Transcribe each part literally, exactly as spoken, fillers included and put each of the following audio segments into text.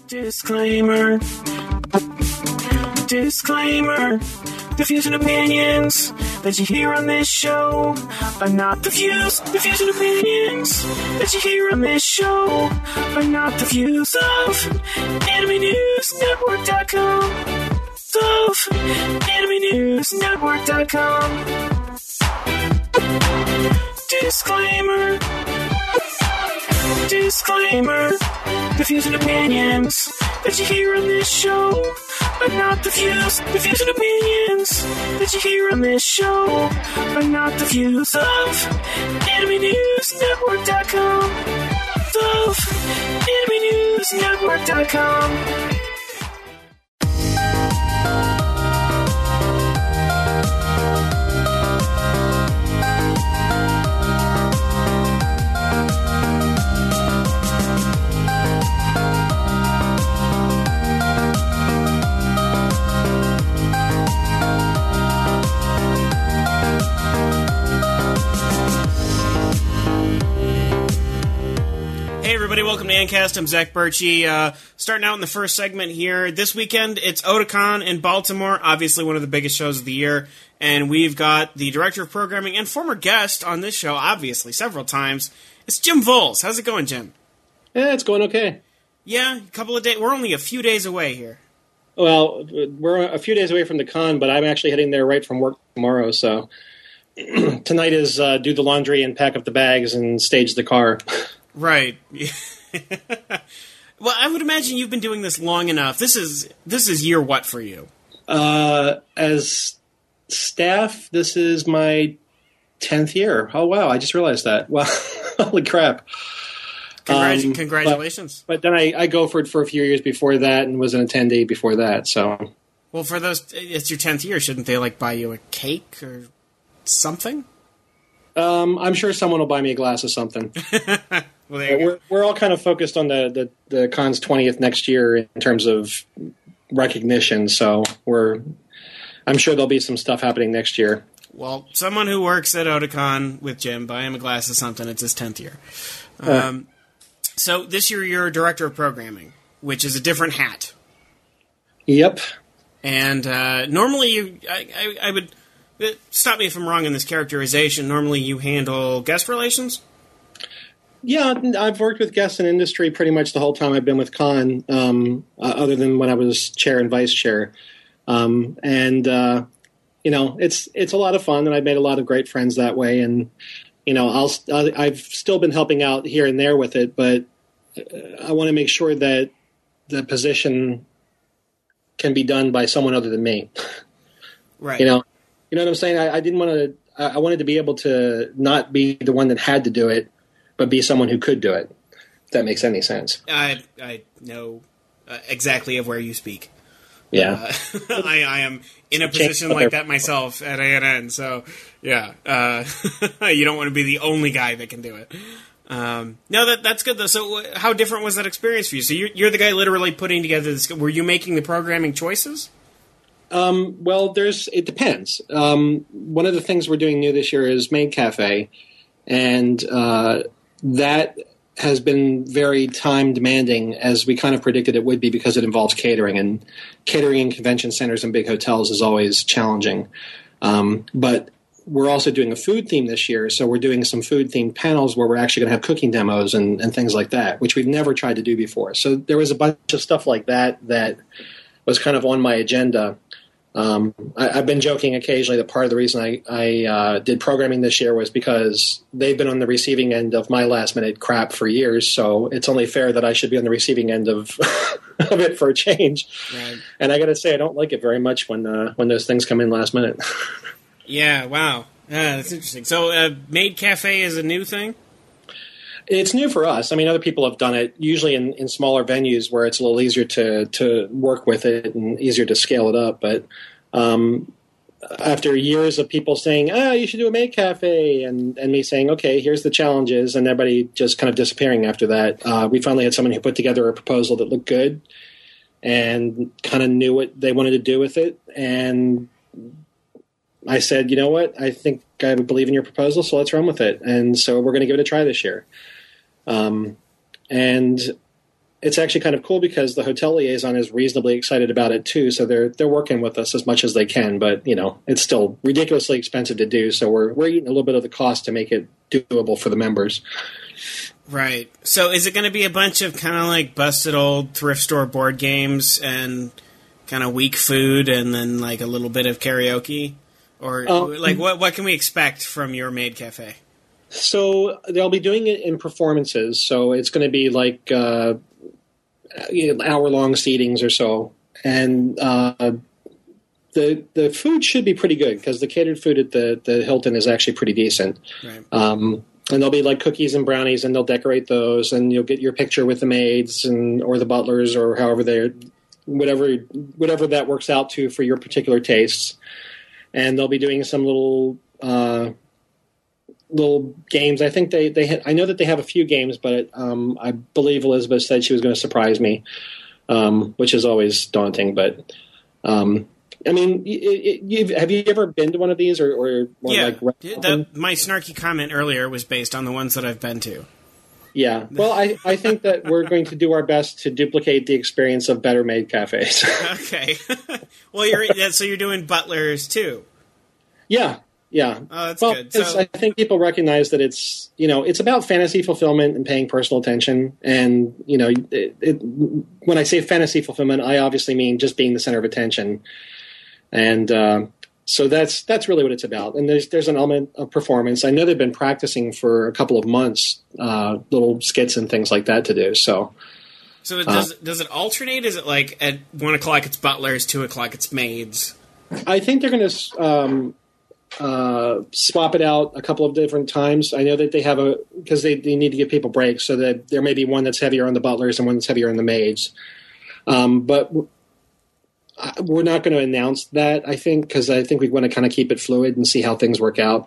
Disclaimer. Disclaimer. The views and opinions that you hear on this show are not the views, the views and opinions that you hear on this show are not the views of Anime News Network dot com. Of Anime News Network dot com. Disclaimer. Disclaimer. The views and opinions that you hear on this show are not the views, the views and opinions that you hear on this show are not the views of Anime News Network dot com. Of Anime News Network dot com. Hey everybody, welcome to Ancast. I'm Zach Birchie. Uh, starting out in the first segment here. This weekend, it's Otakon in Baltimore, obviously one of the biggest shows of the year. And we've got the Director of Programming and former guest on this show, obviously, several times. It's Jim Voles. How's it going, Jim? Yeah, it's going okay. Yeah, a couple of days. We're only a few days away here. Well, we're a few days away from the con, but I'm actually heading there right from work tomorrow. So tonight is uh, do the laundry and pack up the bags and stage the car. Right. Well, I would imagine you've been doing this long enough. This is this is year what for you? Uh, as staff, this is my tenth year. Oh, wow. I just realized that. Wow. Holy crap. Congratu- um, congratulations. But, but then I, I go for it for a few years before that and was an attendee before that. So, well, for those, it's your tenth year. Shouldn't they like buy you a cake or something? Um, I'm sure someone will buy me a glass of something. Well, there you we're, go. we're all kind of focused on the, the, the con's twentieth next year in terms of recognition. So we're, I'm sure there'll be some stuff happening next year. Well, someone who works at Otakon with Jim, buy him a glass of something. It's his tenth year. Um, Uh, so this year you're Director of Programming, which is a different hat. Yep. And uh, normally you, I, I, I would, stop me if I'm wrong in this characterization, normally you handle guest relations? Yeah, I've worked with guests in industry pretty much the whole time I've been with Con, um, uh, other than when I was chair and vice chair. Um, and, uh, you know, it's it's a lot of fun, and I've made a lot of great friends that way. And, you know, I'll, I've still been helping out here and there with it, but I want to make sure that the position can be done by someone other than me. Right. You know, you know what I'm saying? I, I didn't want to, I wanted to be able to not be the one that had to do it, but be someone who could do it, if that makes any sense. I I know uh, exactly of where you speak. Yeah. Uh, I, I am in a position like that myself at A N N, so yeah. Uh, you don't want to be the only guy that can do it. Um, no, that that's good, though. So how different was that experience for you? So you're, you're the guy literally putting together this. Were you making the programming choices? Um, well, there's it depends. Um, one of the things we're doing new this year is Maid Cafe, and uh, that has been very time demanding, as we kind of predicted it would be, because it involves catering, and catering in convention centers and big hotels is always challenging. Um, but we're also doing a food theme this year, so we're doing some food themed panels where we're actually going to have cooking demos and, and things like that, which we've never tried to do before. So there was a bunch of stuff like that that was kind of on my agenda. Um, I, I've been joking occasionally that part of the reason I, I uh, did programming this year was because they've been on the receiving end of my last minute crap for years, so it's only fair that I should be on the receiving end of of it for a change. Right. And I got to say, I don't like it very much when uh, when those things come in last minute. Yeah, wow. Yeah, that's interesting. So uh, Maid Cafe is a new thing? It's new for us. I mean, other people have done it, usually in, in smaller venues where it's a little easier to, to work with it and easier to scale it up. But um, after years of people saying, ah, you should do a Maid Cafe, and, and me saying, okay, here's the challenges, and everybody just kind of disappearing after that, uh, we finally had someone who put together a proposal that looked good and kind of knew what they wanted to do with it. And I said, you know what, I think I believe in your proposal, so let's run with it. And so we're going to give it a try this year. Um, and it's actually kind of cool because the hotel liaison is reasonably excited about it too. So they're they're working with us as much as they can, but you know it's still ridiculously expensive to do. So we're we're eating a little bit of the cost to make it doable for the members. Right. So is it going to be a bunch of kind of like busted old thrift store board games and kind of weak food and then like a little bit of karaoke? Or um, like what what can we expect from your Maid Cafe? So they'll be doing it in performances. So it's going to be like uh, you know, hour-long seatings or so. And uh, the the food should be pretty good because the catered food at the, the Hilton is actually pretty decent. Right. Um, and there'll be like cookies and brownies, and they'll decorate those, and you'll get your picture with the maids and or the butlers or however they're whatever whatever that works out to for your particular tastes. And they'll be doing some little uh, little games. I think they they ha- I know that they have a few games, but um, I believe Elizabeth said she was going to surprise me, um, which is always daunting. But um, I mean, it, it, you've, have you ever been to one of these, or, or, or yeah? Like the, my snarky comment earlier was based on the ones that I've been to. Yeah, well, I, I think that we're going to do our best to duplicate the experience of better made cafes. Okay, well, you're so you're doing butlers too. Yeah, yeah. Oh, that's well, good. So, I think people recognize that it's you know it's about fantasy fulfillment and paying personal attention, and you know it, it, when I say fantasy fulfillment, I obviously mean just being the center of attention, and. Uh, So that's that's really what it's about. And there's there's an element of performance. I know they've been practicing for a couple of months, uh, little skits and things like that to do. So, so it does uh, does it alternate? Is it like at one o'clock it's butlers, two o'clock it's maids? I think they're going to um, uh, swap it out a couple of different times. I know that they have a because they, they need to give people breaks, so that there may be one that's heavier on the butlers and one that's heavier on the maids. Um, but we're not going to announce that, I think, because I think we want to kind of keep it fluid and see how things work out.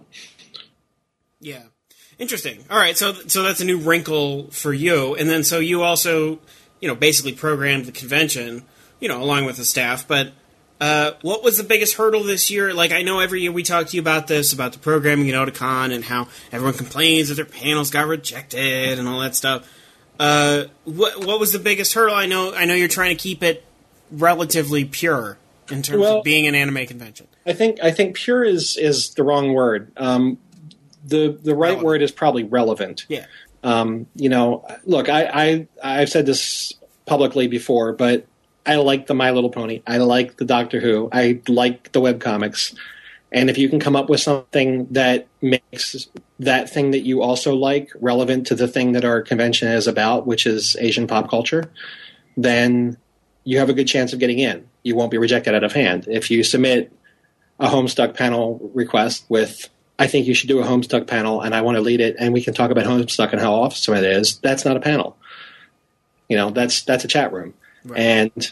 Yeah. Interesting. All right, so so that's a new wrinkle for you. And then so you also, you know, basically programmed the convention, you know, along with the staff. But uh, what was the biggest hurdle this year? Like, I know every year we talk to you about this, about the programming at Otakon and how everyone complains that their panels got rejected and all that stuff. Uh, what what was the biggest hurdle? I know I know you're trying to keep it relatively pure in terms well, of being an anime convention. I think I think pure is is the wrong word. Um, the the right relevant. word is probably relevant. Yeah. Um, you know, look, I, I I've said this publicly before, but I like the My Little Pony. I like the Doctor Who. I like the webcomics. And if you can come up with something that makes that thing that you also like relevant to the thing that our convention is about, which is Asian pop culture, then you have a good chance of getting in. You won't be rejected out of hand. If you submit a Homestuck panel request with, I think you should do a Homestuck panel and I want to lead it and we can talk about Homestuck and how awesome it is, that's not a panel. You know, that's that's a chat room. Right. And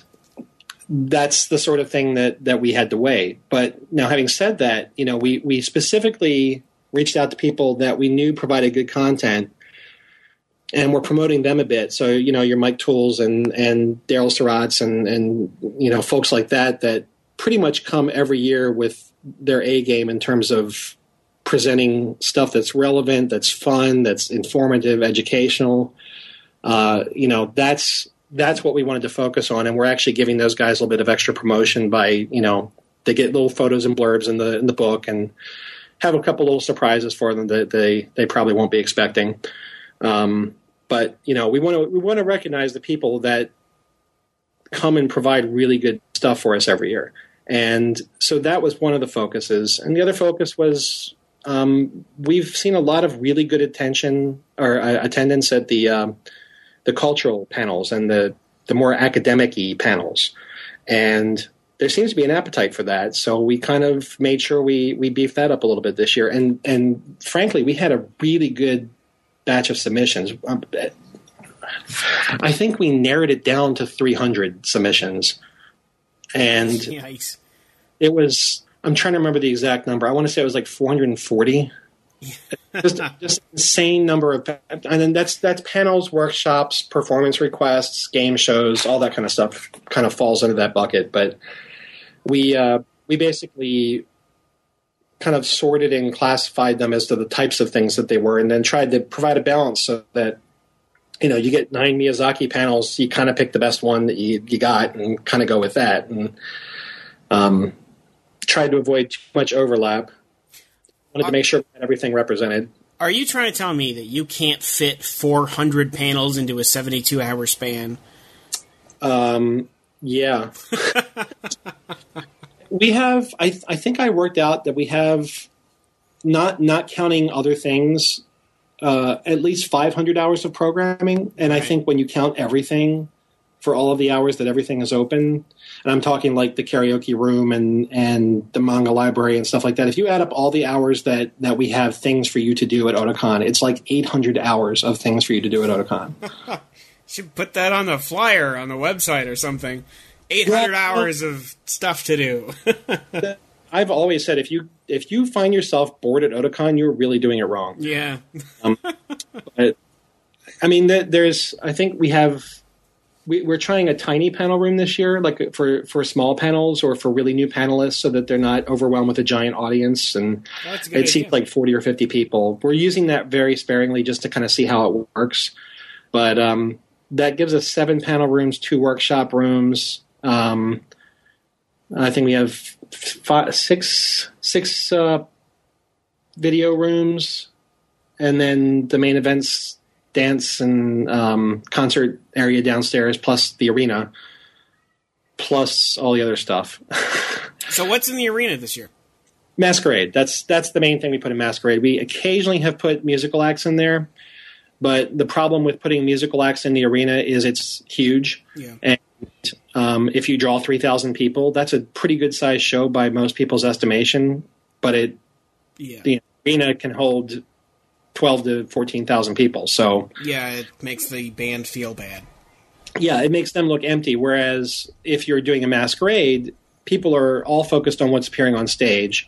that's the sort of thing that, that we had to weigh. But now having said that, you know, we, we specifically reached out to people that we knew provided good content and we're promoting them a bit. So, you know, your Mike Tools and, and Daryl Surratts and, and, you know, folks like that, that pretty much come every year with their A game in terms of presenting stuff that's relevant, that's fun, that's informative, educational. Uh, you know, that's, that's what we wanted to focus on. And we're actually giving those guys a little bit of extra promotion by, you know, they get little photos and blurbs in the, in the book and have a couple little surprises for them that they, they probably won't be expecting. Um, But you know, we want to we want to recognize the people that come and provide really good stuff for us every year, and so that was one of the focuses. And the other focus was um, we've seen a lot of really good attention or uh, attendance at the um, the cultural panels and the the more academic-y panels, and there seems to be an appetite for that. So we kind of made sure we we beefed that up a little bit this year, and and frankly, we had a really good batch of submissions. I think we narrowed it down to three hundred submissions. And Yikes. It was, I'm trying to remember the exact number. I want to say it was like four hundred forty. just, just insane number of, and then that's, that's panels, workshops, performance requests, game shows, all that kind of stuff kind of falls into that bucket. But we, uh, we basically kind of sorted and classified them as to the types of things that they were and then tried to provide a balance so that you know, you get nine Miyazaki panels, you kind of pick the best one that you, you got and kind of go with that. And um, tried to avoid too much overlap. Wanted to make sure we had everything represented. Are you trying to tell me that you can't fit four hundred panels into a seventy-two hour span? Um, yeah. We have, I, I think I worked out that we have, not not counting other things, uh, at least five hundred hours of programming. And right. I think when you count everything for all of the hours that everything is open, and I'm talking like the karaoke room and, and the manga library and stuff like that, if you add up all the hours that, that we have things for you to do at Otakon, it's like eight hundred hours of things for you to do at Otakon. Should put that on the flyer on the website or something. eight hundred well, hours of stuff to do. I've always said if you if you find yourself bored at Otakon, you're really doing it wrong. Yeah. um, but, I mean, there's. I think we have. We, we're trying a tiny panel room this year, like for, for small panels or for really new panelists, so that they're not overwhelmed with a giant audience. And oh, it seats like forty or fifty people. We're using that very sparingly just to kind of see how it works. But um, that gives us seven panel rooms, two workshop rooms. Um, I think we have five, six six uh, video rooms, and then the main events, dance and um, concert area downstairs, plus the arena, plus all the other stuff. So what's in the arena this year? Masquerade. That's that's the main thing we put in Masquerade. We occasionally have put musical acts in there, but the problem with putting musical acts in the arena is it's huge. Yeah. And um, if you draw three thousand people, that's a pretty good sized show by most people's estimation, but it yeah. the arena can hold twelve to fourteen thousand people. So yeah, it makes the band feel bad. Yeah, it makes them look empty. Whereas if you're doing a masquerade, people are all focused on what's appearing on stage,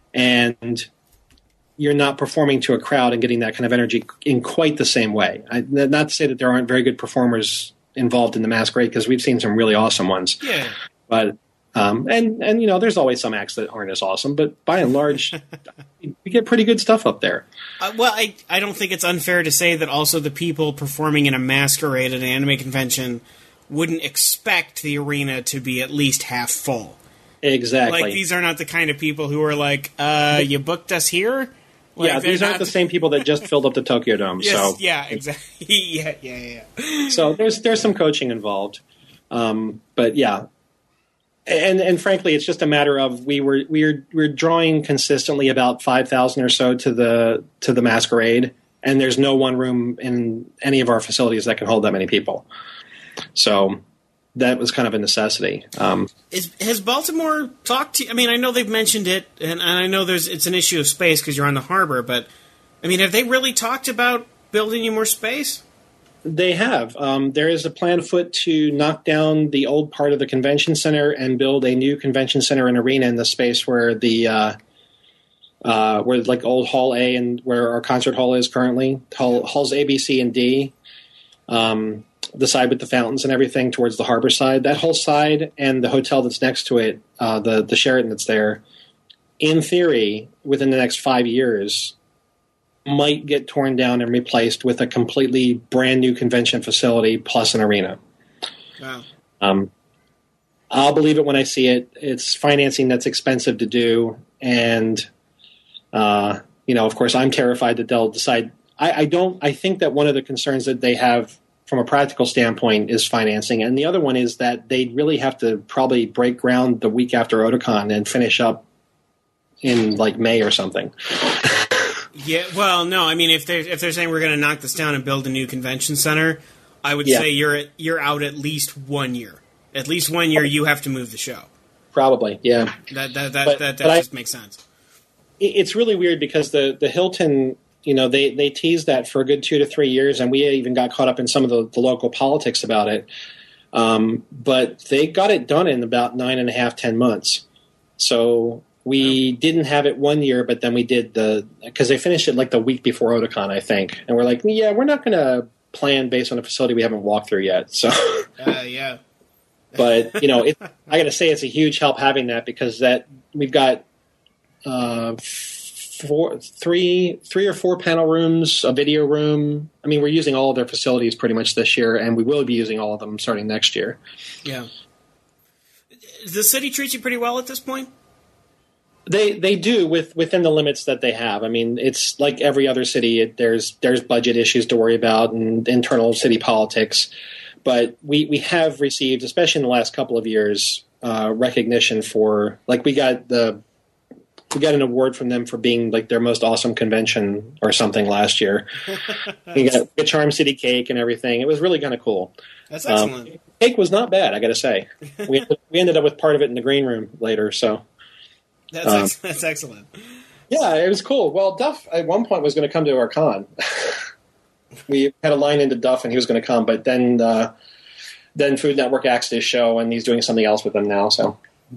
and you're not performing to a crowd and getting that kind of energy in quite the same way. I, not to say that there aren't very good performers involved in the masquerade, because we've seen some really awesome ones. Yeah. But um, and and you know, there's always some acts that aren't as awesome, but by and large, we get pretty good stuff up there. Uh, well, I I don't think it's unfair to say that also the people performing in a masquerade at an anime convention wouldn't expect the arena to be at least half full. Exactly. Like, these are not the kind of people who are like, uh, you booked us here? Like, yeah, these aren't the same people that just filled up the Tokyo Dome. Yes, so yeah, exactly. yeah, yeah, yeah. So there's there's some coaching involved, um, but yeah, and and frankly, it's just a matter of we were we were we're drawing consistently about five thousand or so to the to the masquerade, and there's no one room in any of our facilities that can hold that many people. So that was kind of a necessity. Um, Is, has Baltimore talked to you? I mean, I know they've mentioned it, and, and I know there's it's an issue of space because you're on the harbor, but, I mean, have they really talked about building you more space? They have. Um, there is a plan afoot to knock down the old part of the convention center and build a new convention center and arena in the space where the uh, uh, where like old Hall A and where our concert hall is currently. Hall, halls A, B, C, and D. Um, the side with the fountains and everything towards the harbor side. That whole side and the hotel that's next to it, uh, the, the Sheraton that's there, in theory, within the next five years, might get torn down and replaced with a completely brand new convention facility plus an arena. Wow. Um, I'll believe it when I see it. It's financing that's expensive to do. And, uh, you know, of course, I'm terrified that they'll decide. I, I don't, I think that one of the concerns that they have from a practical standpoint is financing. And the other one is that they really have to probably break ground the week after Otakon and finish up in like May or something. Yeah, well, no, I mean, if they're, if they're saying we're going to knock this down and build a new convention center, I would yeah. say you're at, you're out at least one year. At least one year you have to move the show. Probably, yeah. That that that, but, that, that but just I, makes sense. It's really weird because the, the Hilton, you know, they, they teased that for a good two to three years, and we even got caught up in some of the, the local politics about it. Um, but they got it done in about nine and a half, ten months. So we didn't have it one year, but then we did the – because they finished it like the week before Otakon, I think. And we're like, yeah, we're not going to plan based on a facility we haven't walked through yet. So, uh, yeah. But, you know, it, I got to say it's a huge help having that because that we've got uh, – four, three, three or four panel rooms, a video room. I mean, we're using all of their facilities pretty much this year, and we will be using all of them starting next year. Yeah. Does the city treat you pretty well at this point? They they do with within the limits that they have. I mean, it's like every other city. It, there's there's budget issues to worry about and internal city politics, but we we have received, especially in the last couple of years, uh, recognition for, like, we got the we got an award from them for being like their most awesome convention or something last year. We got a Charm City cake and everything. It was really kind of cool. That's excellent. Um, cake was not bad, I got to say. We we ended up with part of it in the green room later, so. That's um, ex- that's excellent. Yeah, it was cool. Well, Duff at one point was going to come to our con. We had a line into Duff, and he was going to come, but then uh, then Food Network axed his show, and he's doing something else with them now. So,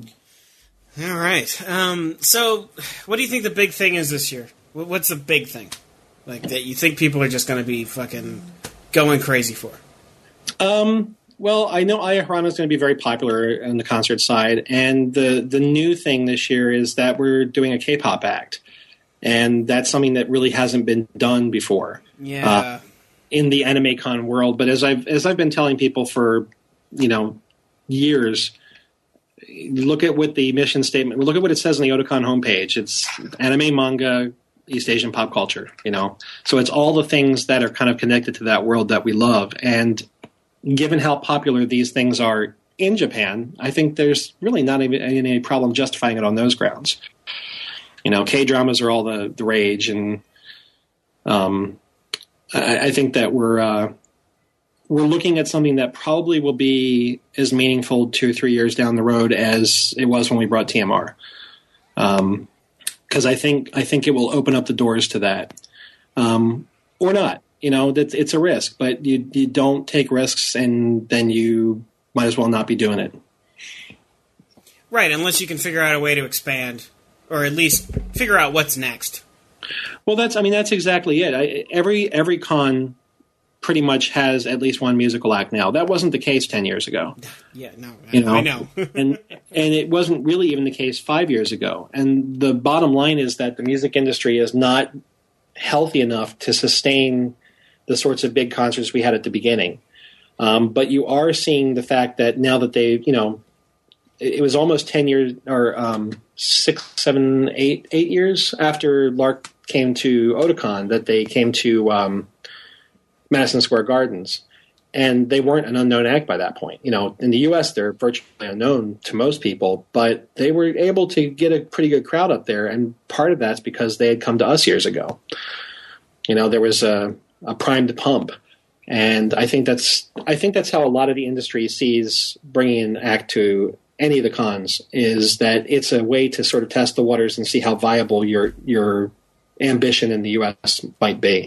all right. Um, so, what do you think the big thing is this year? What's the big thing, like, that you think people are just going to be fucking going crazy for? Um. Well, I know Aya Hirano is going to be very popular on the concert side, and the the new thing this year is that we're doing a K-pop act, and that's something that really hasn't been done before. Yeah. Uh, in the Anime Con world, but as I've as I've been telling people for, you know, years, look at what the mission statement. Look at what it says on the Otakon homepage. It's anime, manga, East Asian pop culture. You know, so it's all the things that are kind of connected to that world that we love. And given how popular these things are in Japan, I think there's really not even any problem justifying it on those grounds. You know, K-dramas are all the, the rage, and um, I, I think that we're uh, we're looking at something that probably will be as meaningful two or three years down the road as it was when we brought T M R. Um, because I think I think it will open up the doors to that, um, or not. You know, that it's a risk, but you you don't take risks, and then you might as well not be doing it. Right, unless you can figure out a way to expand, or at least figure out what's next. Well, that's I mean that's exactly it. I, every every con pretty much has at least one musical act now. That wasn't the case ten years ago. Yeah, no, I, you know, I know. and and it wasn't really even the case five years ago. And the bottom line is that the music industry is not healthy enough to sustain the sorts of big concerts we had at the beginning. Um, but you are seeing the fact that now that they, you know, it, it was almost ten years or um, six, seven, eight, eight years after Lark came to Otakon that they came to um, Madison Square Gardens. And they weren't an unknown act by that point. You know, in the U S, they're virtually unknown to most people, but they were able to get a pretty good crowd up there. And part of that's because they had come to us years ago. You know, there was a a primed pump, and I think that's I think that's how a lot of the industry sees bringing an act to any of the cons, is that it's a way to sort of test the waters and see how viable your your ambition in the U S might be.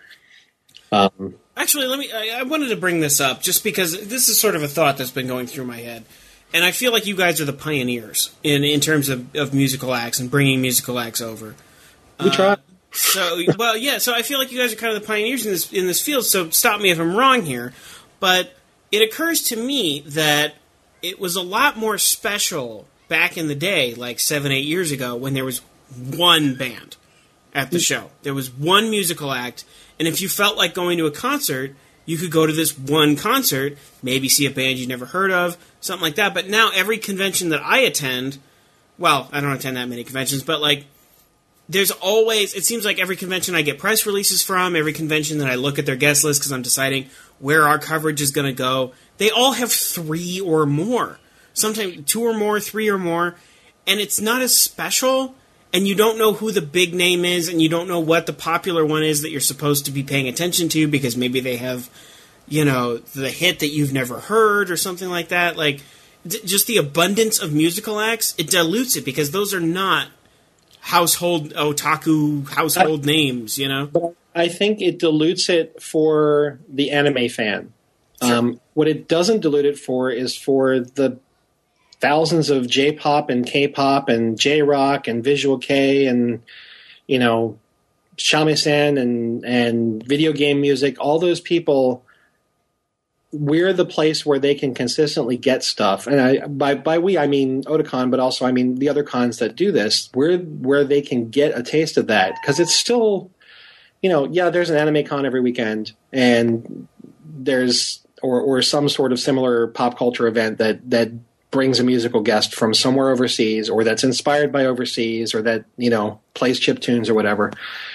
Um, Actually, let me. I, I wanted to bring this up just because this is sort of a thought that's been going through my head, and I feel like you guys are the pioneers in in terms of, of musical acts and bringing musical acts over. We try. Uh, So, well, yeah, so I feel like you guys are kind of the pioneers in this in this field, so stop me if I'm wrong here, but it occurs to me that it was a lot more special back in the day, like seven, eight years ago, when there was one band at the show. There was one musical act, and if you felt like going to a concert, you could go to this one concert, maybe see a band you'd never heard of, something like that, but now every convention that I attend, well, I don't attend that many conventions, but like, there's always, it seems like every convention I get press releases from, every convention that I look at their guest list because I'm deciding where our coverage is going to go, they all have three or more. Sometimes two or more, three or more, and it's not as special, and you don't know who the big name is, and you don't know what the popular one is that you're supposed to be paying attention to because maybe they have, you know, the hit that you've never heard or something like that. Like, d- just the abundance of musical acts, it dilutes it because those are not household otaku household I, names, you know. But I think it dilutes it for the anime fan. Sure. Um, what it doesn't dilute it for is for the thousands of J-pop and K-pop and J-rock and Visual K and, you know, shamisen and and video game music. All those people we're the place where they can consistently get stuff. And I, by by we, I mean Otakon, but also I mean the other cons that do this. We're where they can get a taste of that because it's still, you know, yeah, there's an anime con every weekend, and there's or or some sort of similar pop culture event that that brings a musical guest from somewhere overseas, or that's inspired by overseas, or that, you know, plays chip tunes or whatever.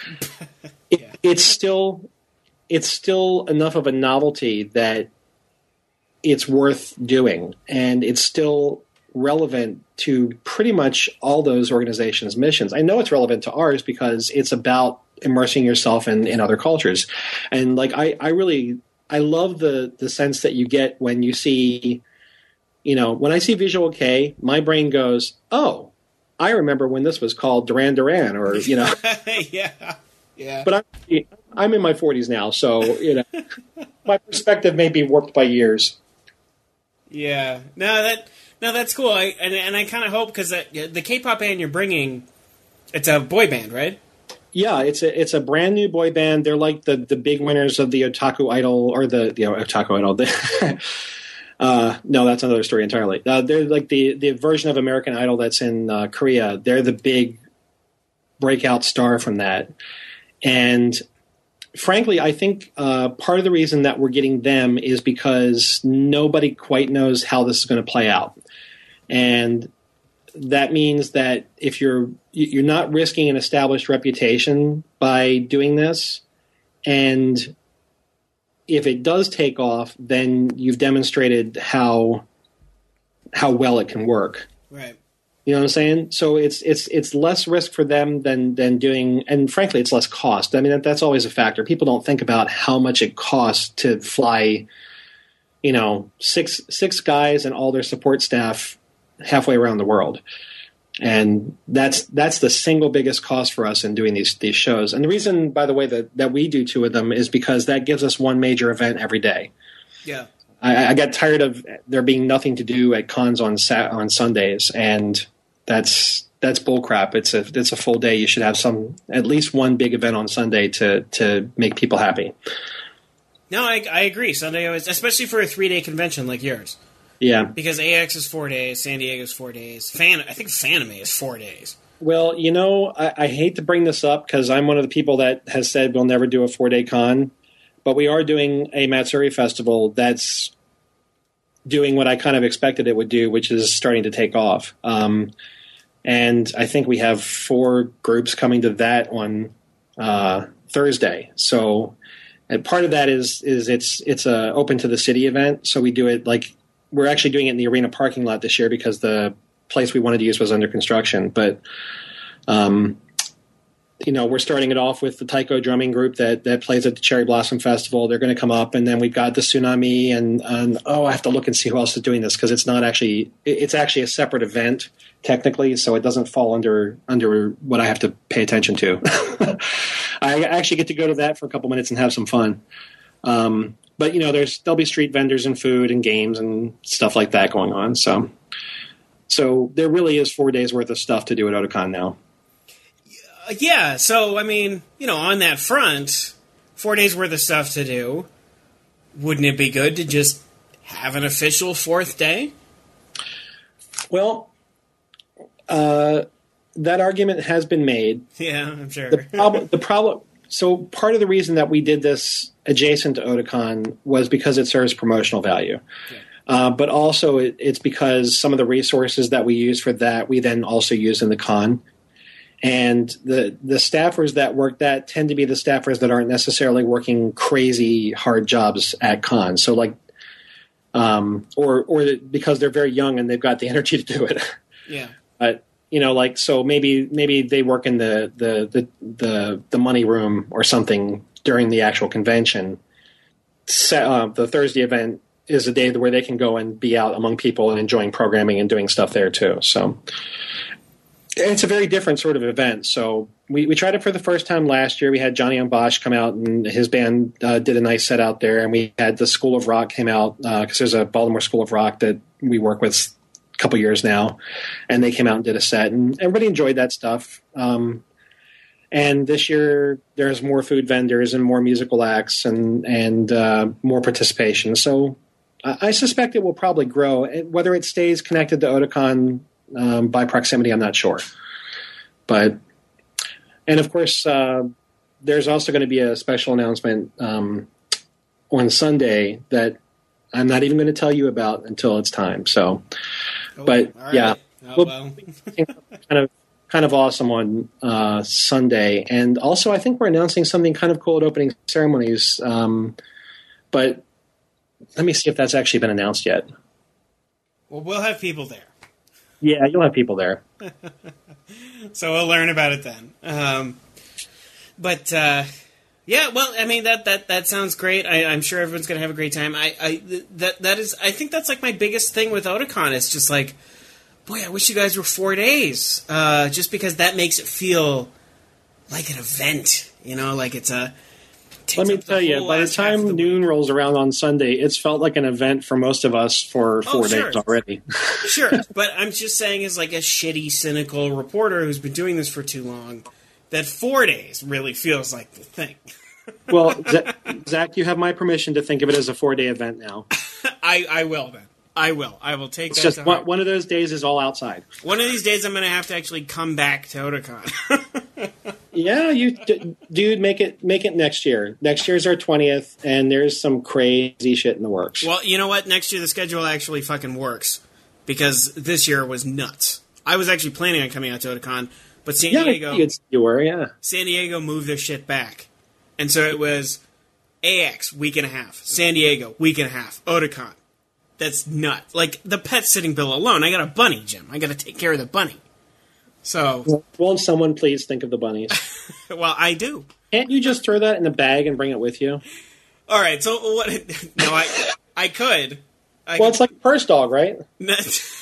it, yeah. It's still it's still enough of a novelty that it's worth doing, and it's still relevant to pretty much all those organizations' missions. I know it's relevant to ours because it's about immersing yourself in, in other cultures. And like, I, I really, I love the, the sense that you get when you see, you know, when I see Visual Kei, my brain goes, oh, I remember when this was called Duran Duran, or, you know. yeah. Yeah. But I'm, I'm in my forties now, so, you know, my perspective may be warped by years. Yeah, no, that no, that's cool. I, and and I kind of hope because the K-pop band you're bringing, it's a boy band, right? Yeah, it's a it's a brand new boy band. They're like the, the big winners of the Otaku Idol, or the you know Otaku Idol. uh, no, that's another story entirely. Uh, they're like the the version of American Idol that's in uh, Korea. They're the big breakout star from that, and frankly, I think uh, part of the reason that we're getting them is because nobody quite knows how this is going to play out. And that means that if you're you're not risking an established reputation by doing this, and if it does take off, then you've demonstrated how how well it can work. Right. You know what I'm saying? So it's it's it's less risk for them than than doing, and frankly, it's less cost. I mean, that, that's always a factor. People don't think about how much it costs to fly, you know, six six guys and all their support staff halfway around the world, and that's that's the single biggest cost for us in doing these these shows. And the reason, by the way, that that we do two of them is because that gives us one major event every day. Yeah. I, I got tired of there being nothing to do at cons on Sat- on Sundays, and That's that's bullcrap. It's a it's a full day. You should have some at least one big event on Sunday to to make people happy. No, I, I agree. Sunday always, especially for a three day convention like yours. Yeah, because A X is four days, San Diego is four days, Fan I think Fanime is four days. Well, you know, I, I hate to bring this up because I'm one of the people that has said we'll never do a four day con, but we are doing a Matsuri festival that's doing what I kind of expected it would do, which is starting to take off. Um, and I think we have four groups coming to that on uh, Thursday. So, and part of that is is it's it's a open to the city event. So we do it like we're actually doing it in the arena parking lot this year because the place we wanted to use was under construction. But um, you know, we're starting it off with the taiko drumming group that, that plays at the Cherry Blossom Festival. They're going to come up, and then we've got the Tsunami, and, and oh, I have to look and see who else is doing this because it's not actually it's actually a separate event technically, so it doesn't fall under under what I have to pay attention to. I actually get to go to that for a couple minutes and have some fun. Um, but you know, there's there'll be street vendors and food and games and stuff like that going on. So, so there really is four days worth of stuff to do at Otakon now. Yeah, so, I mean, you know, on that front, four days worth of stuff to do. Wouldn't it be good to just have an official fourth day? Well, uh, that argument has been made. Yeah, I'm sure. The problem, the problem, so part of the reason that we did this adjacent to Otakon was because it serves promotional value. Yeah. Uh, but also it, it's because some of the resources that we use for that, we then also use in the con. And the the staffers that work that tend to be the staffers that aren't necessarily working crazy hard jobs at cons. So like, um, or or because they're very young and they've got the energy to do it. Yeah. But you know, like so maybe maybe they work in the the the the, the money room or something during the actual convention. Uh, the Thursday event is a day where they can go and be out among people and enjoying programming and doing stuff there too. So. It's a very different sort of event. So we, we tried it for the first time last year. We had Johnny on Bosch come out, and his band uh, did a nice set out there. And we had the School of Rock came out because uh, there's a Baltimore School of Rock that we work with a couple years now. And they came out and did a set. And everybody enjoyed that stuff. Um, and this year there's more food vendors and more musical acts and, and uh, more participation. So I, I suspect it will probably grow. Whether it stays connected to Otakon um, by proximity, I'm not sure. But and of course, uh, there's also going to be a special announcement um, on Sunday that I'm not even going to tell you about until it's time. So, Oh, but all right. yeah, Oh, we'll well. kind of kind of awesome on uh, Sunday, and also I think we're announcing something kind of cool at opening ceremonies. Um, but let me see if that's actually been announced yet. Well, we'll have people there, Yeah, you'll have people there. so we'll learn about it then. Um, but uh, yeah, well, I mean that that that sounds great. I, I'm sure everyone's gonna have a great time. I, I that that is I think that's like my biggest thing with Otakon. It's just like, boy, I wish you guys were four days, uh, just because that makes it feel like an event. You know, like it's a. takes Let me up the tell you, whole by the last half of time the noon week. rolls around on Sunday, it's felt like an event for most of us for four Oh, sure. days already. Sure, but I'm just saying, as like a shitty, cynical reporter who's been doing this for too long, that four days really feels like the thing. Well, Zach, Zach, you have my permission to think of it as a four-day event now. I, I will then. I will. I will take It's that just to one, heart. one of those days is all outside. One of these days, I'm going to have to actually come back to Otakon. Yeah, you d- dude, make it make it next year. Next year's our twentieth, and there's some crazy shit in the works. Well, you know what? Next year, the schedule actually fucking works, because this year was nuts. I was actually planning on coming out to Otakon, but San yeah, I Diego, figured you were. Yeah, San Diego moved their shit back, and so it was A X week and a half, San Diego week and a half, Otakon. That's nuts. Like the pet sitting bill alone, I got a bunny, Jim. I got to take care of the bunny. So, won't someone please think of the bunnies? well, I do. Can't you just throw that in a bag and bring it with you? All right. So what? No, I I could. I Well, could it's like a purse dog, right? no,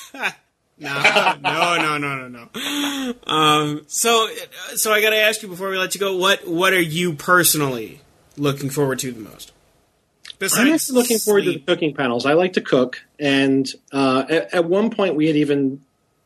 no, no, no, no, no. Um. So, so I got to ask you before we let you go. What What are you personally looking forward to the most? Besides I'm actually looking forward to the sleep. cooking panels. I like to cook, and uh, at, at one point we had even.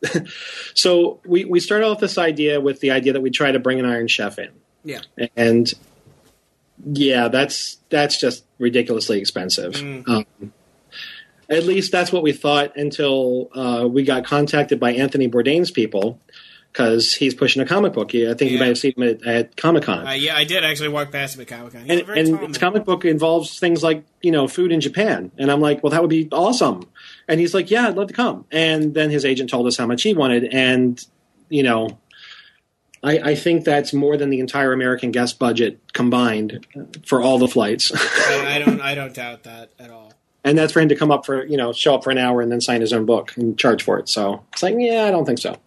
so we we started off this idea with the idea that we try to bring an Iron Chef in, Yeah. and yeah, that's that's just ridiculously expensive. Mm. Um, at least that's what we thought until uh, we got contacted by Anthony Bourdain's people, because he's pushing a comic book. I think you Yeah. might have seen him at, at Comic Con. Uh, yeah, I did actually walk past him at Comic Con. He's and a very and tall its man. comic book involves things like, you know, food in Japan. And I'm like, well, that would be awesome. And he's like, yeah, I'd love to come. And then his agent told us how much he wanted. And, you know, I, I think that's more than the entire American guest budget combined for all the flights. I, I don't. I don't doubt that at all. And that's for him to come up for, you know, show up for an hour and then sign his own book and charge for it. So it's like, yeah, I don't think so.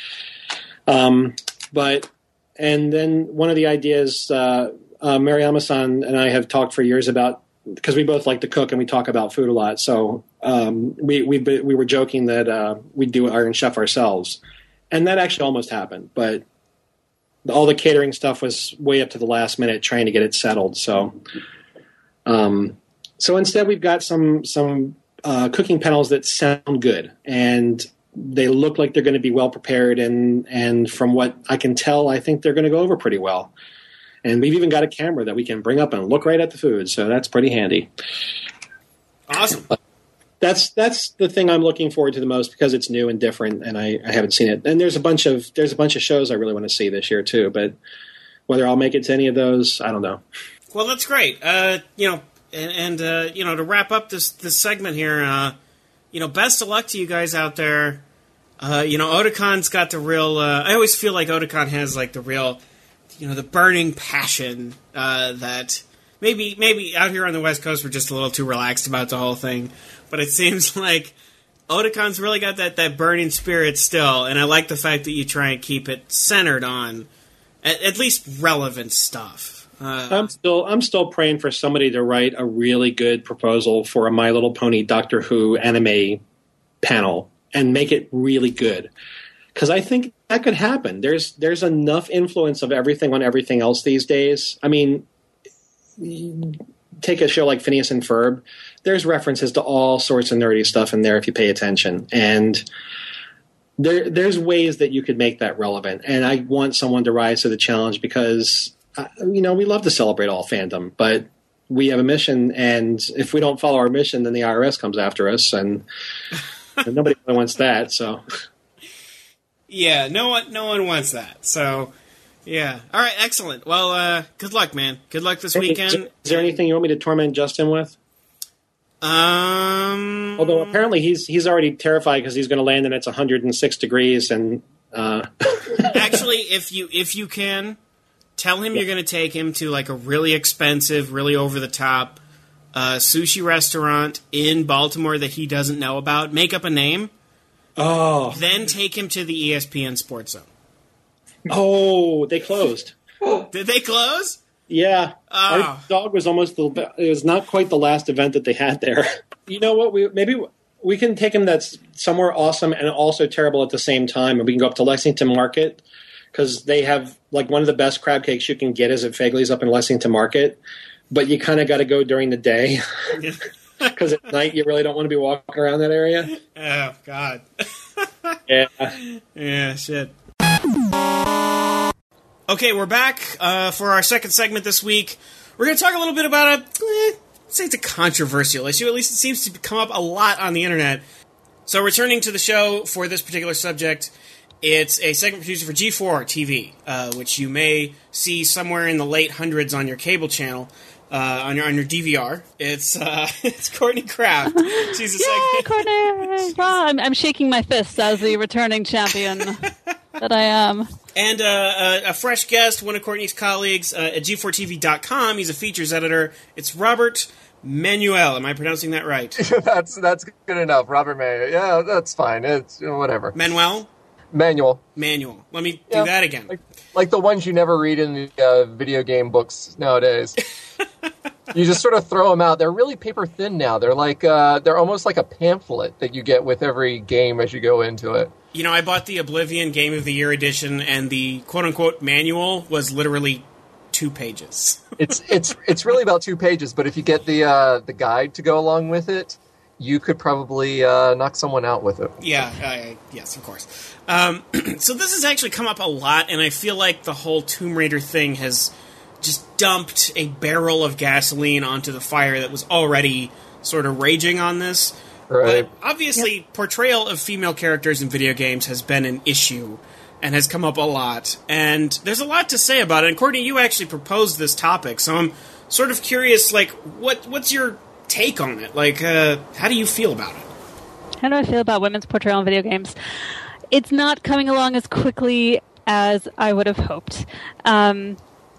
Um, but, and then one of the ideas, uh, uh, Mariama-san and I have talked for years about, because we both like to cook and we talk about food a lot. So um, we we we were joking that uh, we'd do Iron Chef ourselves, and that actually almost happened. But all the catering stuff was way up to the last minute, trying to get it settled. So, um, so instead, we've got some some uh, cooking panels that sound good, and they look like they're going to be well prepared. And and from what I can tell, I think they're going to go over pretty well. And we've even got a camera that we can bring up and look right at the food, so that's pretty handy. Awesome. That's that's the thing I'm looking forward to the most, because it's new and different, and I, I haven't seen it. And there's a bunch of there's a bunch of shows I really want to see this year too, but whether I'll make it to any of those, I don't know. Well, that's great. Uh, you know, and, and uh, you know, to wrap up this this segment here, uh, you know, best of luck to you guys out there. Uh, you know, Otakon's got the real. Uh, I always feel like Otakon has like the real, you know, the burning passion uh, that maybe maybe out here on the West Coast we're just a little too relaxed about the whole thing. But it seems like Otakon's really got that, that burning spirit still, and I like the fact that you try and keep it centered on at, at least relevant stuff. Uh, I'm still I'm still praying for somebody to write a really good proposal for a My Little Pony Doctor Who anime panel and make it really good, because I think that could happen. There's there's enough influence of everything on everything else these days. I mean, take a show like Phineas and Ferb. There's references to all sorts of nerdy stuff in there if you pay attention, and there there's ways that you could make that relevant. And I want someone to rise to the challenge, because uh, you know, we love to celebrate all fandom, but we have a mission, and if we don't follow our mission, then the I R S comes after us, and, and nobody really wants that. So, yeah, no one, no one wants that. So, yeah, all right, excellent. Well, uh, good luck, man. Good luck this hey, weekend. Is there, is there anything you want me to torment Justin with? Um. Although apparently he's he's already terrified because he's going to land and it's one hundred six degrees, and uh... actually, if you if you can. Tell him you're going to take him to like a really expensive, really over-the-top uh, sushi restaurant in Baltimore that he doesn't know about. Make up a name. Oh. Then take him to the E S P N Sports Zone. Oh, they closed. Did they close? Yeah. Oh. Our dog was almost the, it was not quite the last event that they had there. You know what? We maybe we can take him that's somewhere awesome and also terrible at the same time, and we can go up to Lexington Market. Because they have, like, one of the best crab cakes you can get is at Fagley's up in Lexington Market. But you kind of got to go during the day. Because at night you really don't want to be walking around that area. Oh, God. Yeah. Yeah, shit. Okay, we're back uh, for our second segment this week. We're going to talk a little bit about a, eh, say it's a controversial issue. At least it seems to come up a lot on the internet. So returning to the show for this particular subject... It's a segment producer for G four T V, uh, which you may see somewhere in the late hundreds on your cable channel, uh, on your on your D V R. It's uh, it's Courtney Kraft. She's a Yay, segment. Courtney! Well, I'm, I'm shaking my fists as the returning champion that I am. And uh, a, a fresh guest, one of Courtney's colleagues uh, at G four T V dot com. He's a features editor. It's Robert Manuel. Am I pronouncing that right? that's that's good enough. Robert Manuel. Yeah, that's fine. It's you know, whatever. Manuel? Manual. Manual. Let me yeah, do that again. Like, like the ones you never read in the uh, video game books nowadays. You just sort of throw them out. They're really paper thin now. They're like uh, they're almost like a pamphlet that you get with every game as you go into it. You know, I bought the Oblivion Game of the Year edition, and the quote-unquote manual was literally two pages. it's it's it's really about two pages, but if you get the uh, the guide to go along with it, you could probably uh, knock someone out with it. Yeah, uh, yes, of course. Um, so this has actually come up a lot, and I feel like the whole Tomb Raider thing has just dumped a barrel of gasoline onto the fire that was already sort of raging on this. Right. But obviously, yep. Portrayal of female characters in video games has been an issue and has come up a lot. And there's a lot to say about it. And Courtney, you actually proposed this topic, so I'm sort of curious, like, what what's your take on it? Like, uh, how do you feel about it? How do I feel about women's portrayal in video games? It's not coming along as quickly as I would have hoped. Um,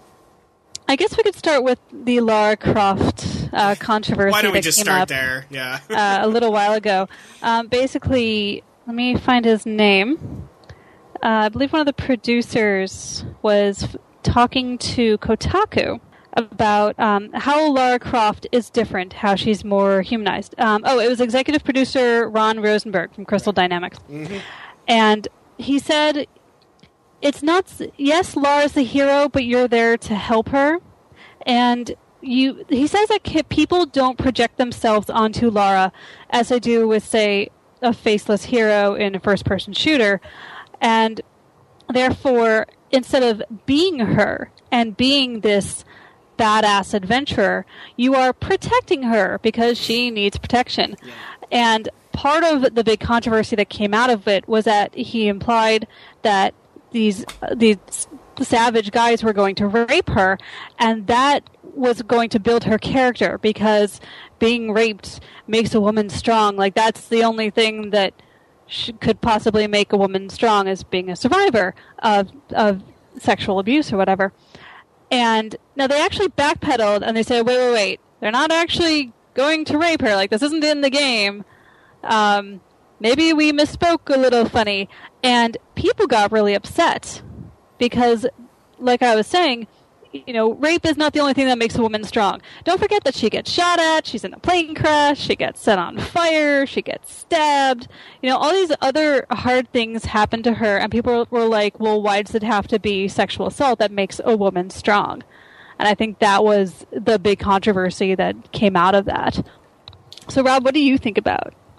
I guess we could start with the Lara Croft uh, controversy. Why don't we that just came start up, there? Yeah. uh, a little while ago. Um, basically, let me find his name. Uh, I believe one of the producers was f- talking to Kotaku about um, how Lara Croft is different, how she's more humanized. Um, oh, it was executive producer Ron Rosenberg from Crystal Dynamics. Mm-hmm. And he said, it's not, yes, Lara's the hero, but you're there to help her. And you, he says that people don't project themselves onto Lara as they do with, say, a faceless hero in a first-person shooter. And therefore, instead of being her and being this badass adventurer, you are protecting her because she needs protection. Yeah. And part of the big controversy that came out of it was that he implied that these uh, these savage guys were going to rape her, and that was going to build her character because being raped makes a woman strong. Like, that's the only thing that sh- could possibly make a woman strong, is being a survivor of of sexual abuse or whatever. And now they actually backpedaled and they said, wait, wait, wait, they're not actually going to rape her. Like, this isn't in the game. Um, maybe we misspoke a little funny. And people got really upset because, like I was saying, you know, rape is not the only thing that makes a woman strong. Don't forget that she gets shot at, she's in a plane crash, she gets set on fire, she gets stabbed. You know, all these other hard things happen to her, and people were like, well, why does it have to be sexual assault that makes a woman strong? And I think that was the big controversy that came out of that. So, Rob, what do you think about?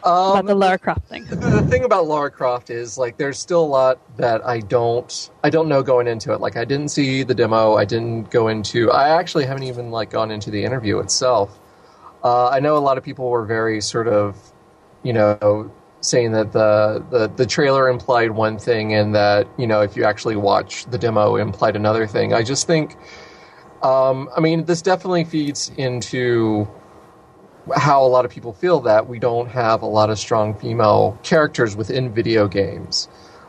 Um, about the Lara Croft thing. The, the thing about Lara Croft is, like, there's still a lot that I don't I don't know going into it. Like, I didn't see the demo. I didn't go into. I actually haven't even like gone into the interview itself. Uh, I know a lot of people were very sort of, you know, saying that the, the the trailer implied one thing, and that, you know, if you actually watch the demo, it implied another thing. I just think, um, I mean, this definitely feeds into how a lot of people feel that we don't have a lot of strong female characters within video games.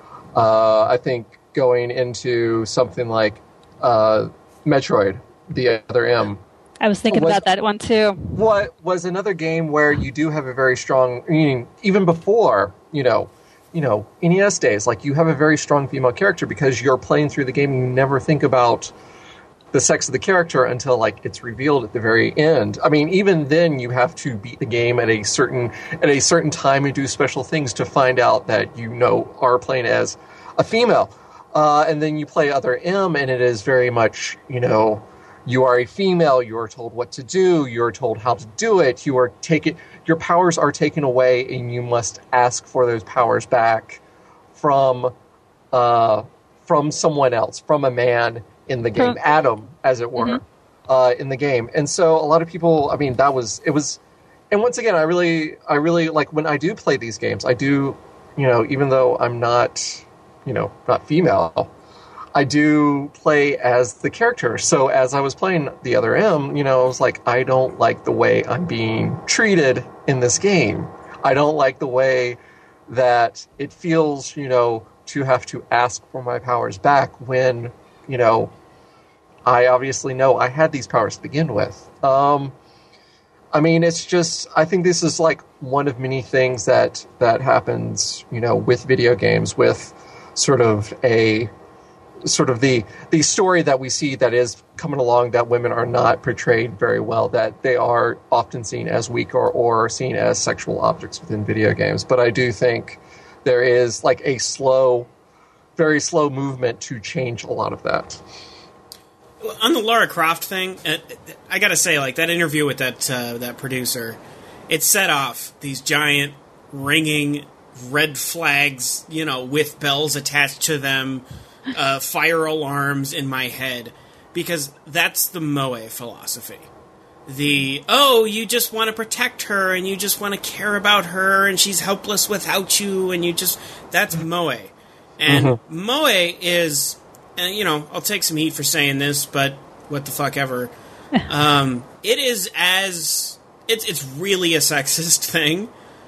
Uh, I think going into something like uh, Metroid, the other M. I was thinking was, about that one too. What was another game where you do have a very strong, I mean, even before, you know, you know, N E S days, like, you have a very strong female character because you're playing through the game and you never think about the sex of the character until, like, it's revealed at the very end. I mean, even then you have to beat the game at a certain at a certain time and do special things to find out that you know are playing as a female. Uh, and then you play other M, and it is very much, you know, you are a female, you are told what to do, you are told how to do it, you are taken, your powers are taken away, and you must ask for those powers back from uh, from someone else, from a man in the game, Adam, as it were, mm-hmm. uh, in the game. And so a lot of people, I mean, that was, it was, and once again, I really, I really, like, when I do play these games, I do, you know, even though I'm not, you know, not female, I do play as the character. So as I was playing the other M, you know, I was like, I don't like the way I'm being treated in this game. I don't like the way that it feels, you know, to have to ask for my powers back when, you know, I obviously know I had these powers to begin with. Um, I mean, it's just, I think this is like one of many things that, that happens, you know, with video games, with sort of a, sort of the, the story that we see that is coming along, that women are not portrayed very well, that they are often seen as weak or, or seen as sexual objects within video games. But I do think there is like a slow, very slow movement to change a lot of that. On the Lara Croft thing, I gotta say, like, that interview with that uh, that producer, it set off these giant ringing red flags, you know, with bells attached to them, uh, fire alarms in my head, because that's the Moe philosophy. The, oh, you just want to protect her, and you just want to care about her, and she's helpless without you, and you just, that's Moe. And mm-hmm. Moe is, and you know, I'll take some heat for saying this, but what the fuck ever. um, it is as, it's it's really a sexist thing.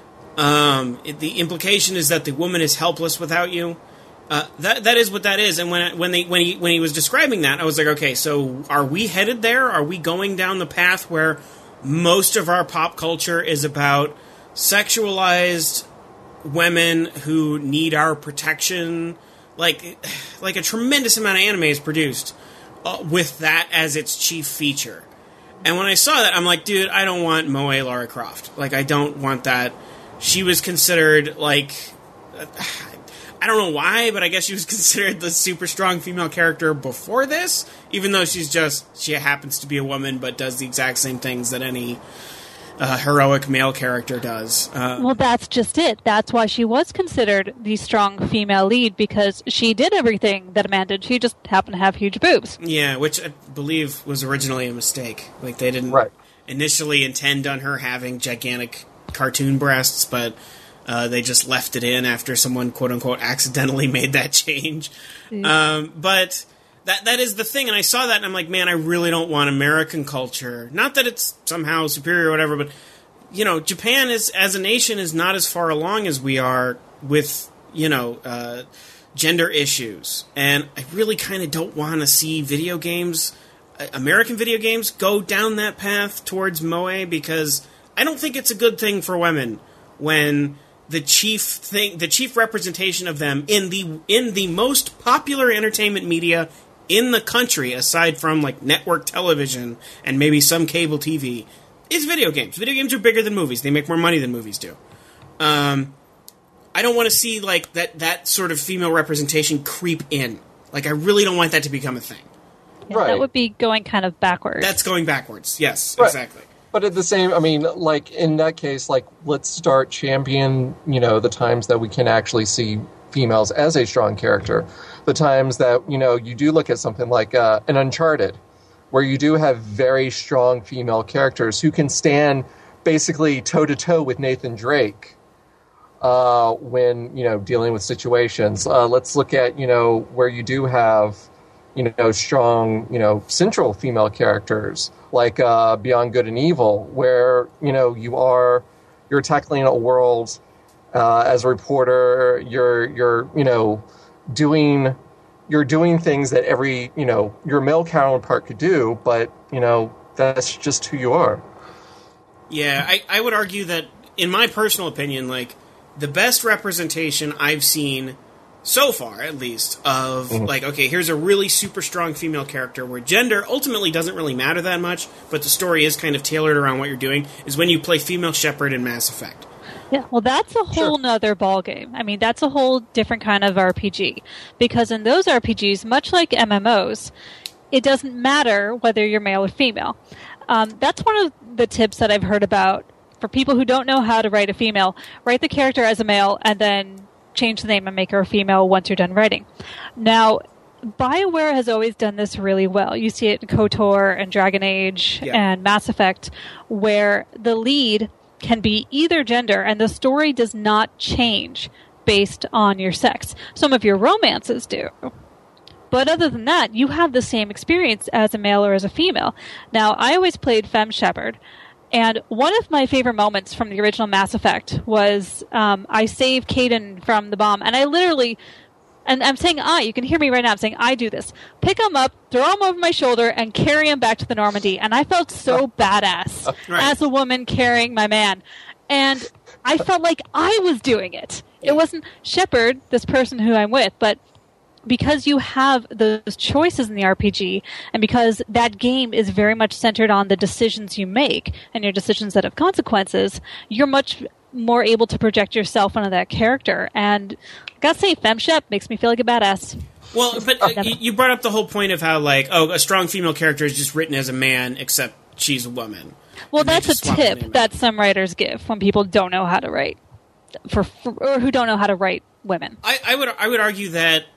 Um, it, the implication is that the woman is helpless without you. Uh, that that is what that is. And when when they when he when he was describing that, I was like, okay, so are we headed there? Are we going down the path where most of our pop culture is about sexualized women who need our protection? Like, like a tremendous amount of anime is produced uh, with that as its chief feature. And when I saw that, I'm like, dude, I don't want Moe Lara Croft. Like, I don't want that. She was considered, like, uh, I don't know why, but I guess she was considered the super strong female character before this, even though she's just, she happens to be a woman, but does the exact same things that any uh, heroic male character does. Uh, well, that's just it. That's why she was considered the strong female lead, because she did everything that a man did. She just happened to have huge boobs. Yeah, which I believe was originally a mistake. Like, they didn't right. initially intend on her having gigantic cartoon breasts, but uh, they just left it in after someone, quote-unquote, accidentally made that change. Mm. Um, but that that is the thing, and I saw that, and I'm like, man, I really don't want American culture. Not that it's somehow superior or whatever, but, you know, Japan is, as a nation, is not as far along as we are with, you know, uh, gender issues. And I really kind of don't want to see video games, uh, American video games, go down that path towards Moe, because I don't think it's a good thing for women when the chief thing, the chief representation of them in the in the most popular entertainment media in the country, aside from like network television and maybe some cable T V, is video games. Video games are bigger than movies. They make more money than movies do. Um, I don't want to see like that that sort of female representation creep in. Like, I really don't want that to become a thing. Yeah, right. That would be going kind of backwards. That's going backwards. Yes, right. exactly. But at the same, I mean, like, in that case, like, let's start champion, you know, the times that we can actually see females as a strong character. The times that, you know, you do look at something like uh, an Uncharted, where you do have very strong female characters who can stand basically toe-to-toe with Nathan Drake uh, when, you know, dealing with situations. Uh, let's look at, you know, where you do have, you know, strong, you know, central female characters, like uh, Beyond Good and Evil, where, you know, you are, you're tackling a world uh, as a reporter, you're, you're, you know, doing, you're doing things that every, you know, your male counterpart could do, but, you know, that's just who you are. Yeah, I, I would argue that, in my personal opinion, like, the best representation I've seen so far, at least, of, mm-hmm. like, okay, here's a really super strong female character where gender ultimately doesn't really matter that much, but the story is kind of tailored around what you're doing, is when you play Female Shepherd in Mass Effect. Yeah, well, that's a whole sure. nother ballgame. I mean, that's a whole different kind of R P G. Because in those R P Gs, much like M M Os, it doesn't matter whether you're male or female. Um, that's one of the tips that I've heard about for people who don't know how to write a female. Write the character as a male and then change the name and make her a female once you're done writing. Now, BioWare has always done this really well. You see it in KOTOR and Dragon Age yeah. and Mass Effect, where the lead can be either gender and the story does not change based on your sex. Some of your romances do. But other than that, you have the same experience as a male or as a female. Now, I always played Femme Shepherd, and one of my favorite moments from the original Mass Effect was um, I saved Kaidan from the bomb, and I literally, and I'm saying I, you can hear me right now, I'm saying I do this. Pick him up, throw him over my shoulder, and carry him back to the Normandy. And I felt so badass right. as a woman carrying my man. And I felt like I was doing it. It wasn't Shepard, this person who I'm with, but because you have those choices in the R P G, and because that game is very much centered on the decisions you make and your decisions that have consequences, you're much more able to project yourself onto that character. And I gotta say, FemShep makes me feel like a badass. Well, but uh, you brought up the whole point of how, like, oh, a strong female character is just written as a man, except she's a woman. Well, that's a tip that some writers give when people don't know how to write, for, for or who don't know how to write women. I, I would I would argue that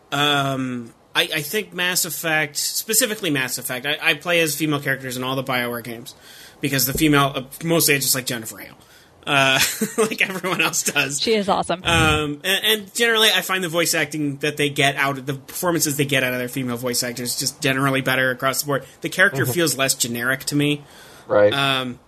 um, I, I think Mass Effect, specifically Mass Effect, I, I play as female characters in all the BioWare games because the female, uh, mostly it's just like Jennifer Hale. Uh, like everyone else does. She is awesome. Um, and, and generally, I find the voice acting that they get out of the performances they get out of their female voice actors just generally better across the board. The character mm-hmm. feels less generic to me. Right. Um,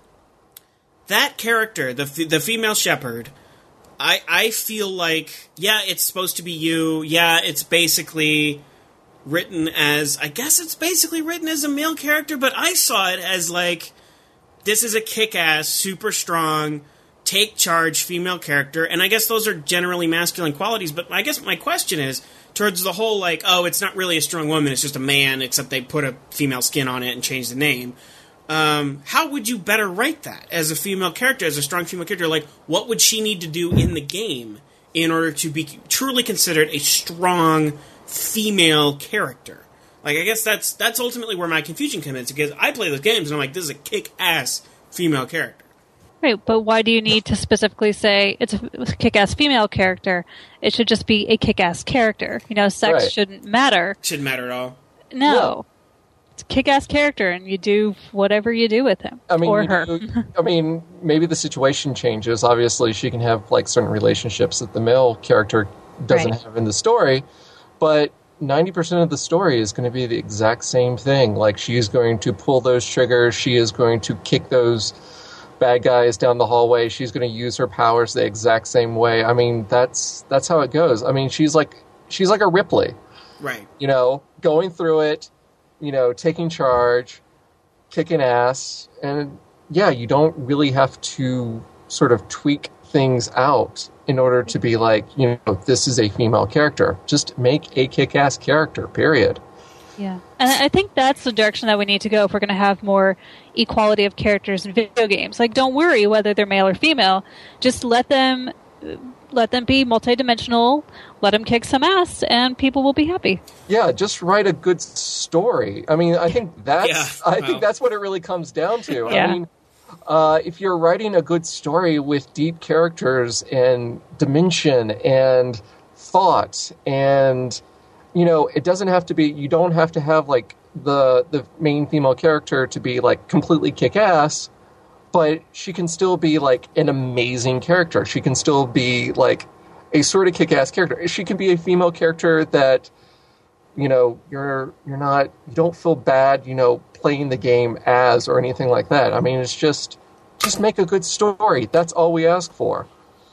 that character, the the female shepherd, I I feel like, yeah, it's supposed to be you. Yeah, it's basically written as, I guess it's basically written as a male character, but I saw it as like, this is a kick-ass, super strong, take charge female character, and I guess those are generally masculine qualities, but I guess my question is, towards the whole, like, oh, it's not really a strong woman, it's just a man, except they put a female skin on it and changed the name. Um, how would you better write that as a female character, as a strong female character? Like, what would she need to do in the game in order to be truly considered a strong female character? Like, I guess that's that's ultimately where my confusion comes in, because I play those games and I'm like, this is a kick-ass female character. Right, but why do you need to specifically say it's a kick-ass female character? It should just be a kick-ass character. You know, sex right. shouldn't matter. Shouldn't matter at all. No. no. It's a kick-ass character, and you do whatever you do with him. I mean, or her. Do, I mean, maybe the situation changes. Obviously, she can have, like, certain relationships that the male character doesn't right. have in the story, but ninety percent of the story is going to be the exact same thing. Like, she's going to pull those triggers, she is going to kick those bad guys down the hallway, she's going to use her powers the exact same way. I mean, that's that's how it goes. I mean, she's like she's like a Ripley. Right. You know, going through it, you know, taking charge, kicking ass, and yeah, you don't really have to sort of tweak things out in order to be like, you know, this is a female character. Just make a kick-ass character, period. Yeah. And I think that's the direction that we need to go if we're going to have more equality of characters in video games. Like, don't worry whether they're male or female. Just let them let them be multidimensional, let them kick some ass, and people will be happy. Yeah, just write a good story. I mean, I think that's yeah, I wow. think that's what it really comes down to. Yeah. I mean, Uh, if you're writing a good story with deep characters and dimension and thought, and you know, it doesn't have to be. You don't have to have like the the main female character to be like completely kick-ass, but she can still be like an amazing character. She can still be like a sort of kick-ass character. She can be a female character that, you know, you're you're not you don't feel bad, you know, playing the game as or anything like that. I mean, it's just just make a good story. That's all we ask for.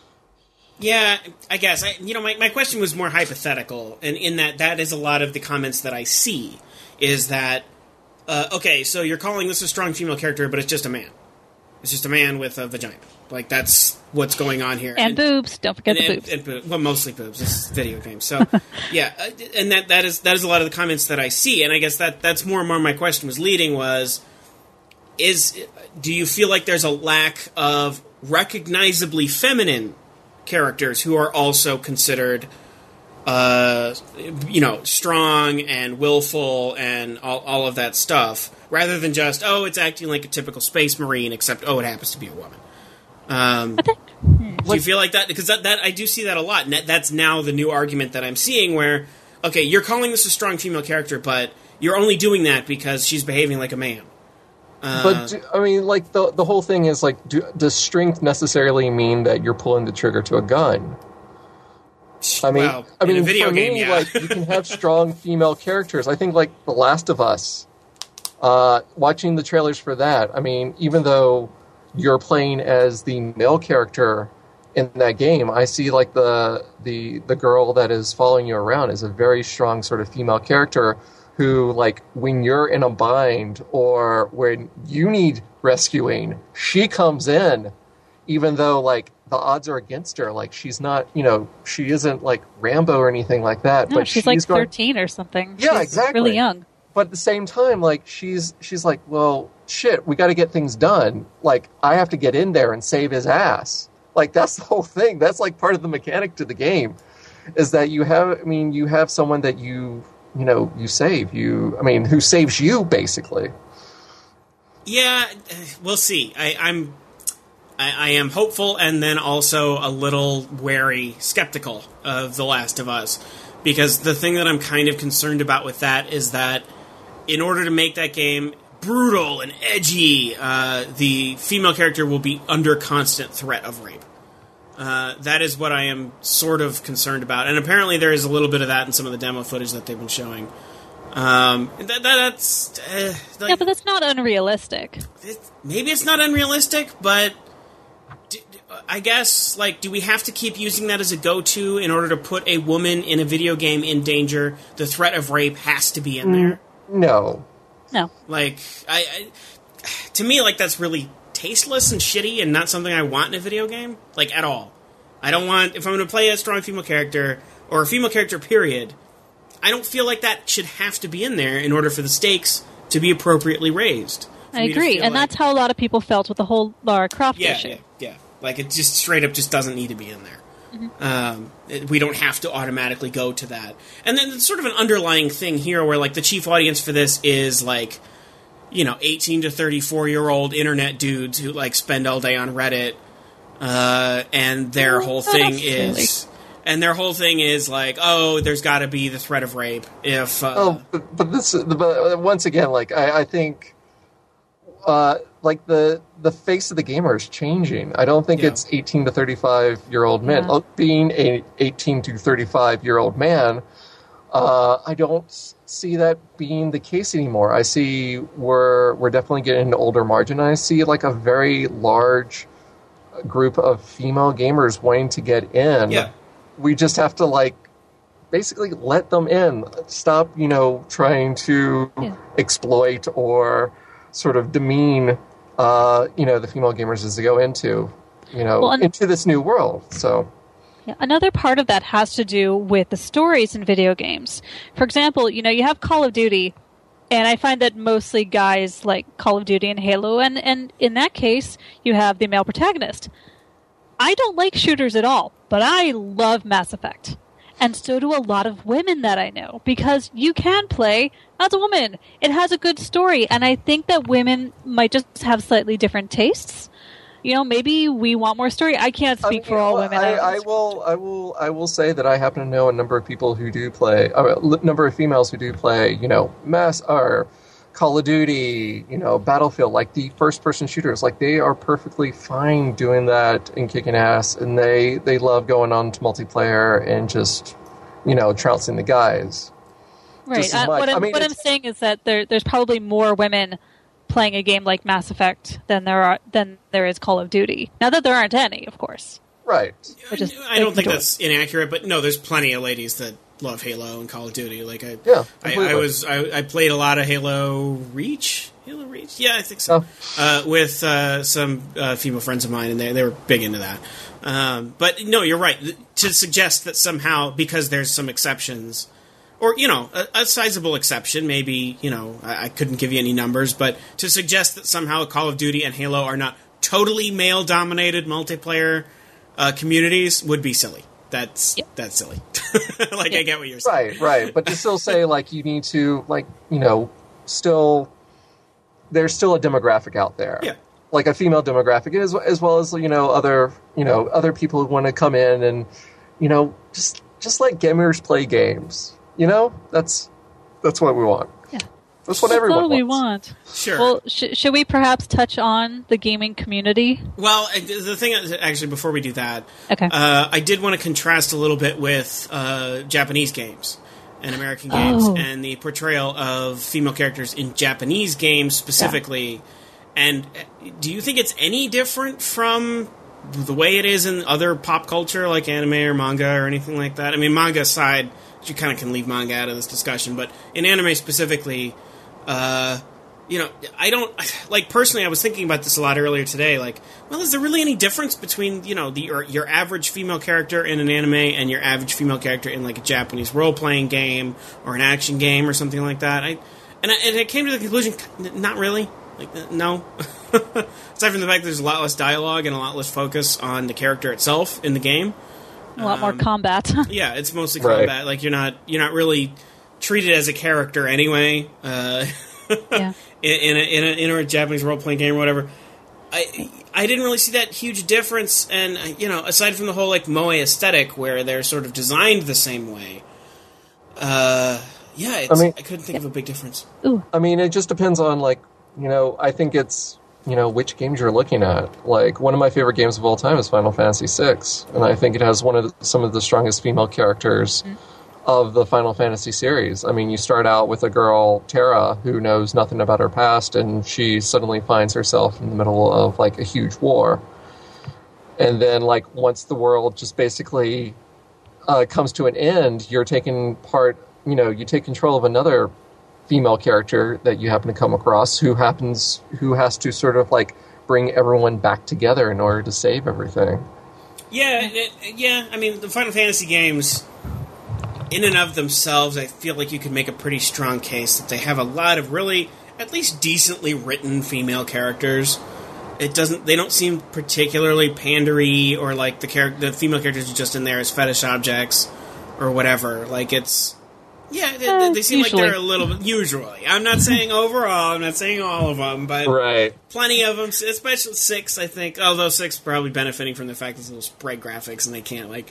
Yeah, I guess. I, you know, my, my question was more hypothetical, and in that that is a lot of the comments that I see, is that, uh, okay, so you're calling this a strong female character, but it's just a man. It's just a man with a vagina. Like, that's what's going on here. And, and boobs. Don't forget and, the and, boobs. And, and, well, mostly boobs. This is a video game. So, yeah, uh, and that that is that is a lot of the comments that I see, and I guess that that's more and more my question was leading was, is do you feel like there's a lack of recognizably feminine characters who are also considered, uh, you know, strong and willful and all, all of that stuff, rather than just, oh, it's acting like a typical space marine, except, oh, it happens to be a woman. Um, do you feel like that? Because that, that I do see that a lot, and that, that's now the new argument that I'm seeing where, okay, you're calling this a strong female character, but you're only doing that because she's behaving like a man. Uh, but do, I mean, like the the whole thing is like, do, does strength necessarily mean that you're pulling the trigger to a gun? I mean, well, I mean, in a video for game, me, yeah. like you can have strong female characters. I think like The Last of Us. Uh, watching the trailers for that, I mean, even though you're playing as the male character in that game, I see like the the the girl that is following you around is a very strong sort of female character. Who, like, when you're in a bind or when you need rescuing, she comes in, even though, like, the odds are against her. Like, she's not, you know, she isn't, like, Rambo or anything like that. No, but she's, she's like going, thirteen or something. Yeah, she's exactly. really young. But at the same time, like, she's she's like, well, shit, we got to get things done. Like, I have to get in there and save his ass. Like, that's the whole thing. That's, like, part of the mechanic to the game, is that you have, I mean, you have someone that you... you know, you save. You, I mean, who saves you, basically. Yeah, we'll see. I, I'm, I, I am hopeful, and then also a little wary, skeptical of The Last of Us, because the thing that I'm kind of concerned about with that is that in order to make that game brutal and edgy, uh, the female character will be under constant threat of rape. Uh, that is what I am sort of concerned about. And apparently there is a little bit of that in some of the demo footage that they've been showing. Um, that, that, that's... Uh, like, yeah, but that's not unrealistic. It, maybe it's not unrealistic, but do, I guess, like, do we have to keep using that as a go-to in order to put a woman in a video game in danger? The threat of rape has to be in there. No. No. Like, I, I to me, like, that's really... tasteless and shitty and not something I want in a video game, like, at all. I don't want, if I'm going to play a strong female character, or a female character, period, I don't feel like that should have to be in there in order for the stakes to be appropriately raised. I agree, and like, that's how a lot of people felt with the whole Lara Croft yeah, issue. Yeah, yeah, like, it just straight up just doesn't need to be in there. Mm-hmm. Um, it, we don't have to automatically go to that. And then it's sort of an underlying thing here where, like, the chief audience for this is, like, you know, eighteen to thirty-four-year-old internet dudes who, like, spend all day on Reddit, uh, and their Oh, whole not thing necessarily. is... And their whole thing is, like, oh, there's got to be the threat of rape if... Uh, Oh, but, but this, but once again, like, I, I think, uh, like, the the face of the gamer is changing. I don't think Yeah. it's eighteen to thirty-five-year-old men. Yeah. Being a eighteen to thirty-five-year-old man, uh, I don't see that being the case anymore. I see we're we're definitely getting into older margin. And I see like a very large group of female gamers wanting to get in. Yeah. We just have to like basically let them in. Stop, you know, trying to Yeah. exploit or sort of demean, uh, you know, the female gamers as they go into, you know, Well, and- into this new world. So. Yeah, another part of that has to do with the stories in video games. For example, you know, you have Call of Duty, and I find that mostly guys like Call of Duty and Halo, and, and in that case, you have the male protagonist. I don't like shooters at all, but I love Mass Effect. And so do a lot of women that I know, because you can play as a woman. It has a good story, and I think that women might just have slightly different tastes. You know, maybe we want more story. I can't speak I mean, for all well, women. I, I will, I will, I will say that I happen to know a number of people who do play, a number of females who do play, you know, Mass or Call of Duty, you know, Battlefield, like the first-person shooters. Like, they are perfectly fine doing that and kicking ass, and they, they love going on to multiplayer and just, you know, trouncing the guys. Right. Uh, what I'm, I mean, what I'm saying is that there, there's probably more women playing a game like Mass Effect than there are than there is Call of Duty. Not that there aren't any, of course. Right. Just, I don't think that's inaccurate, but no, there's plenty of ladies that love Halo and Call of Duty. Like I, yeah, I, I was, I, I played a lot of Halo Reach. Halo Reach, yeah, I think so. Oh. Uh, with uh, some uh, female friends of mine, and they they were big into that. Um, but no, you're right. To suggest that somehow because there's some exceptions, or you know, a, a sizable exception, maybe you know, I, I couldn't give you any numbers, but to suggest that somehow Call of Duty and Halo are not totally male-dominated multiplayer uh, communities would be silly. That's yep. that's silly. like yeah. I get what you're saying. Right, right. But to still say like you need to like you know still there's still a demographic out there. Yeah. Like a female demographic as as well as you know other you know other people who want to come in and you know just just let gamers play games. You know that's that's what we want. Yeah. That's what everyone That's what we wants. want. Sure. Well, sh- should we perhaps touch on the gaming community? Well, the thing is, actually, before we do that, okay. uh, I did want to contrast a little bit with uh, Japanese games and American games oh. and the portrayal of female characters in Japanese games specifically. Yeah. And do you think it's any different from the way it is in other pop culture, like anime or manga or anything like that? I mean, manga aside, you kind of can leave manga out of this discussion, but in anime specifically, uh, you know, I don't, like, personally, I was thinking about this a lot earlier today, like, well, is there really any difference between, you know, the your, your average female character in an anime and your average female character in, like, a Japanese role-playing game or an action game or something like that? I And, I, and I came to the conclusion, not really. Like, no. Aside from the fact that there's a lot less dialogue and a lot less focus on the character itself in the game. A lot um, more combat. yeah, it's mostly right. combat. Like, you're not you're not really treated as a character anyway. Uh, yeah. in, in, a, in, a, in a Japanese role-playing game or whatever. I I didn't really see that huge difference. And, you know, aside from the whole, like, moe aesthetic where they're sort of designed the same way, uh, yeah, it's, I, mean, I couldn't think yeah. of a big difference. Ooh. I mean, it just depends on, like, you know, I think it's, you know, which games you're looking at. Like, one of my favorite games of all time is Final Fantasy six, and I think it has one of the, some of the strongest female characters mm-hmm. of the Final Fantasy series. I mean, you start out with a girl, Terra, who knows nothing about her past, and she suddenly finds herself in the middle of, like, a huge war. And then, like, once the world just basically uh, comes to an end, you're taking part, you know, you take control of another female character that you happen to come across who happens who has to sort of like bring everyone back together in order to save everything. Yeah, it, yeah. I mean, the Final Fantasy games, in and of themselves, I feel like you could make a pretty strong case that they have a lot of really, at least decently written female characters. It doesn't. They don't seem particularly pandery or like the char- the female characters are just in there as fetish objects or whatever. Like it's. Yeah, they, uh, they seem usually. like they're a little bit... Usually. I'm not saying overall, I'm not saying all of them, but right. plenty of them, especially six, I think. Although six is probably benefiting from the fact that it's little sprite graphics and they can't, like...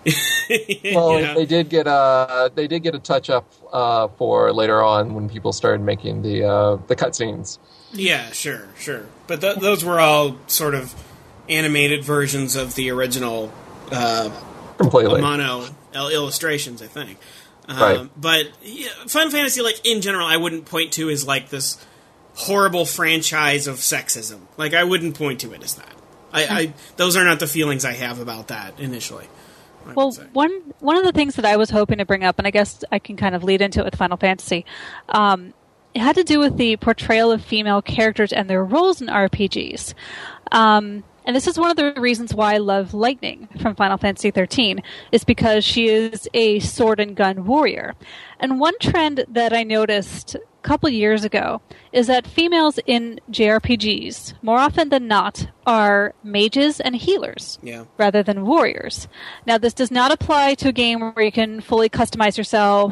well, you know? they did get a, they did get a touch-up uh, for later on when people started making the uh, the cutscenes. Yeah, sure, sure. But th- those were all sort of animated versions of the original uh, Completely. mono illustrations, I think. Um, right. But yeah, Final Fantasy, like, in general, I wouldn't point to as, like, this horrible franchise of sexism. Like, I wouldn't point to it as that. I, I those are not the feelings I have about that initially. Well, one one of the things that I was hoping to bring up, and I guess I can kind of lead into it with Final Fantasy, um, it had to do with the portrayal of female characters and their roles in R P Gs. Um... And this is one of the reasons why I love Lightning from Final Fantasy thirteen, is because she is a sword and gun warrior. And one trend that I noticed couple years ago is that females in J R P Gs, more often than not, are mages and healers Yeah. rather than warriors. Now, this does not apply to a game where you can fully customize yourself,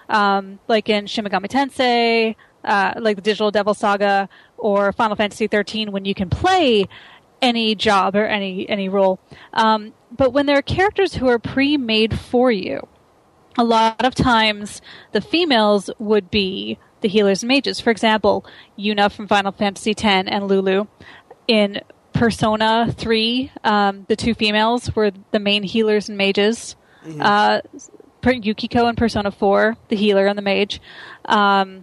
um, like in Shin Megami Tensei, uh, like the Digital Devil Saga, or Final Fantasy thirteen, when you can play any job or any any role. Um, but when there are characters who are pre-made for you, a lot of times the females would be the healers and mages. For example, Yuna from Final Fantasy X and Lulu. In Persona three, um, the two females were the main healers and mages. Mm-hmm. Uh, Yukiko in Persona four, the healer and the mage. Um,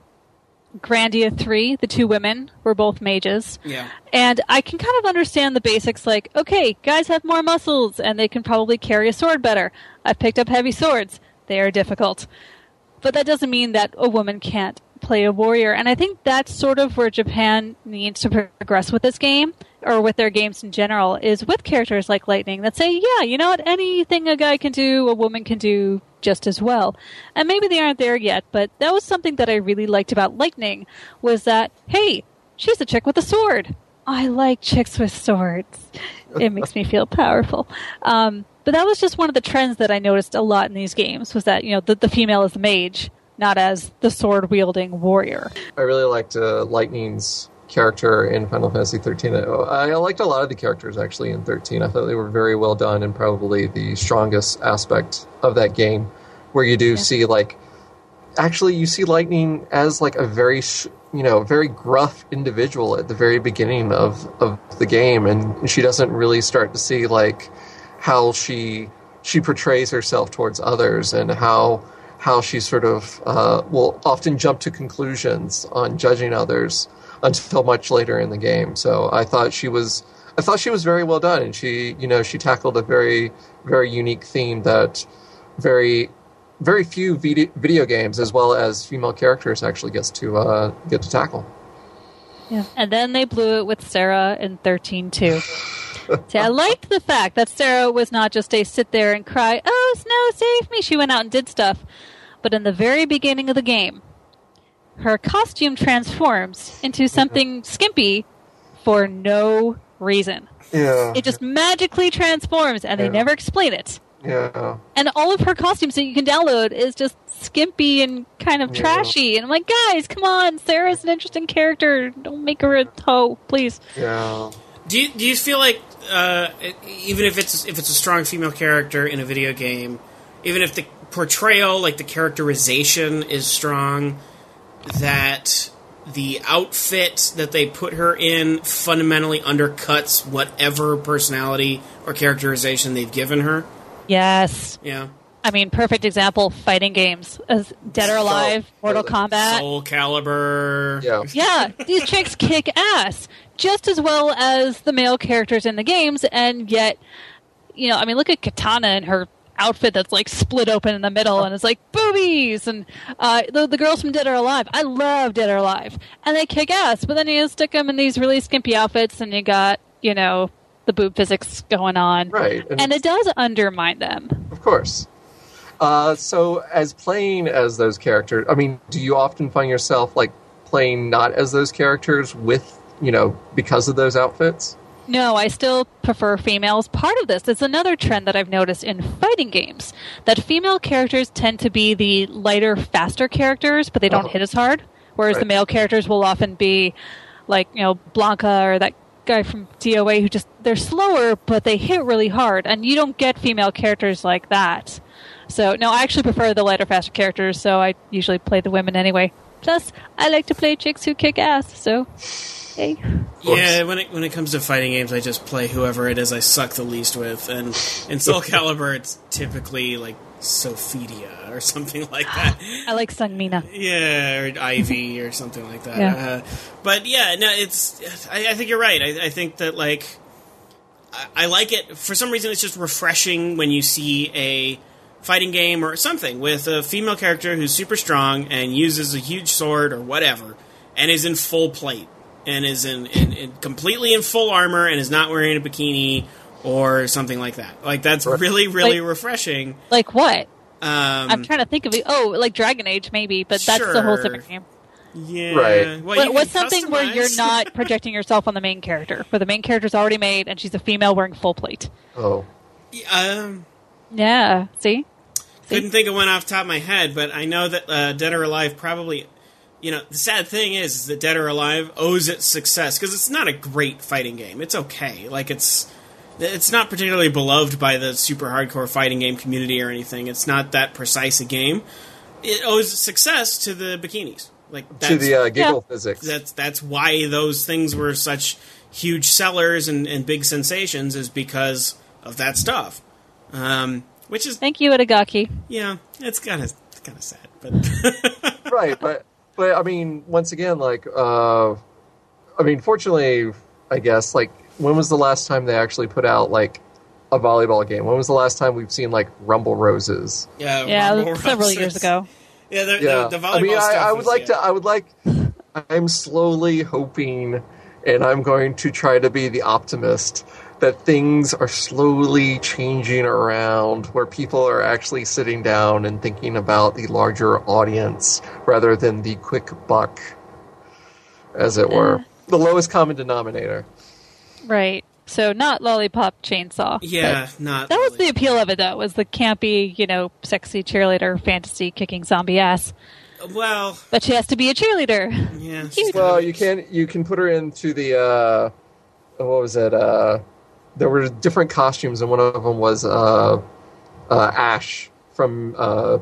Grandia three, the two women were both mages. Yeah. And I can kind of understand the basics, like, okay, guys have more muscles and they can probably carry a sword better. I've picked up heavy swords. They are difficult. But that doesn't mean that a woman can't play a warrior. And I think that's sort of where Japan needs to progress with this game, or with their games in general, is with characters like Lightning that say, yeah, you know what, anything a guy can do, a woman can do just as well. And maybe they aren't there yet, but that was something that I really liked about Lightning, was that, hey, she's a chick with a sword. I like chicks with swords. It makes me feel powerful. Um, but that was just one of the trends that I noticed a lot in these games, was that, you know, the, the female is the mage, not as the sword-wielding warrior. I really liked uh, Lightning's character in Final Fantasy thirteen. I, I liked a lot of the characters, actually, in thirteen. I thought they were very well done, and probably the strongest aspect of that game, where you do yeah. see, like, actually, you see Lightning as, like, a very, sh- you know, very gruff individual at the very beginning of, of the game, and she doesn't really start to see, like, how she she portrays herself towards others, and how how she sort of uh, will often jump to conclusions on judging others until much later in the game. So I thought she was I thought she was very well done, and she you know she tackled a very very unique theme that very very few video, video games, as well as female characters, actually gets to uh, get to tackle. Yeah, and then they blew it with Sarah in thirteen too. See, I liked the fact that Sarah was not just a sit there and cry, "Oh, Snow, save me!" She went out and did stuff. But in the very beginning of the game, her costume transforms into something skimpy for no reason. Yeah. It just magically transforms, and they Yeah. never explain it. Yeah. And all of her costumes that you can download is just skimpy and kind of Yeah. trashy. And I'm like, guys, come on, Sarah's an interesting character. Don't make her a hoe, please. Yeah. Do you do you feel like uh, even if it's if it's a strong female character in a video game, even if the portrayal, like the characterization, is strong, that the outfit that they put her in fundamentally undercuts whatever personality or characterization they've given her? Yes. Yeah. I mean, perfect example, fighting games. As Dead or Alive, So- Mortal Kombat. Soul Calibur. Yeah. Yeah, these chicks kick ass just as well as the male characters in the games, and yet, you know, I mean, look at Katana and her outfit that's like split open in the middle and it's like boobies, and uh, the, the girls from Dead or Alive. I love Dead or Alive, and they kick ass, but then you stick them in these really skimpy outfits and you got, you know, the boob physics going on. Right. And, and it does undermine them. Of course. Uh, so, as playing as those characters, I mean, do you often find yourself, like, playing not as those characters with, you know, because of those outfits? No, I still prefer females. Part of this is another trend that I've noticed in fighting games, that female characters tend to be the lighter, faster characters, but they don't Oh. hit as hard, whereas Right. the male characters will often be, like, you know, Blanca or that guy from D O A, who just, they're slower, but they hit really hard, and you don't get female characters like that. So, no, I actually prefer the lighter, faster characters, so I usually play the women anyway. Plus, I like to play chicks who kick ass, so, hey. Yeah, when it when it comes to fighting games, I just play whoever it is I suck the least with, and in Soul Calibur, it's typically like Sophidia or something like that. I like Sungmina. Yeah, or Ivy or something like that. Yeah. Uh, but yeah, no, it's. I, I think you're right. I, I think that like, I, I like it for some reason. It's just refreshing when you see a fighting game or something with a female character who's super strong and uses a huge sword or whatever, and is in full plate. And is in, in, in completely in full armor and is not wearing a bikini or something like that. Like that's Right. really, really Like- refreshing. Like what? Um, I'm trying to think of it. Oh, like Dragon Age, maybe, but that's the whole sure. separate game. Yeah. Right. Well, What, you what's can something where customize. you're not projecting yourself on the main character, where the main character's already made and she's a female wearing full plate? Oh. Um, Yeah, see? couldn't think of one off the top of my head, but I know that uh, Dead or Alive probably... You know, the sad thing is, is that Dead or Alive owes its success, because it's not a great fighting game. It's okay. Like, it's... It's not particularly beloved by the super hardcore fighting game community or anything. It's not that precise a game. It owes success to the bikinis. Like that's, To the uh, giggle Yeah. physics. that's that's why those things were such huge sellers and, and big sensations, is because of that stuff. Um, which is, Thank you, Itagaki. yeah, it's kind of kind of sad, but Right, but but I mean, once again, like, uh, I mean, fortunately, I guess, like, when was the last time they actually put out like a volleyball game? When was the last time we've seen like Rumble Roses? yeah, Yeah, Rumble several Roses. years ago. Yeah, the, Yeah, the, the volleyball I mean, I, stuff I would was, like yeah. to. I would like. I'm slowly hoping, and I'm going to try to be the optimist that things are slowly changing around, where people are actually sitting down and thinking about the larger audience rather than the quick buck, as it were, Uh. the lowest common denominator. Right. So not Lollipop Chainsaw. Yeah, But not that was really. the appeal of it, though, was the campy, you know, sexy cheerleader fantasy kicking zombie ass. Well, But she has to be a cheerleader. yeah. Cute. Well, you can you can put her into the uh, what was it? Uh, there were different costumes, and one of them was uh, uh, Ash from uh,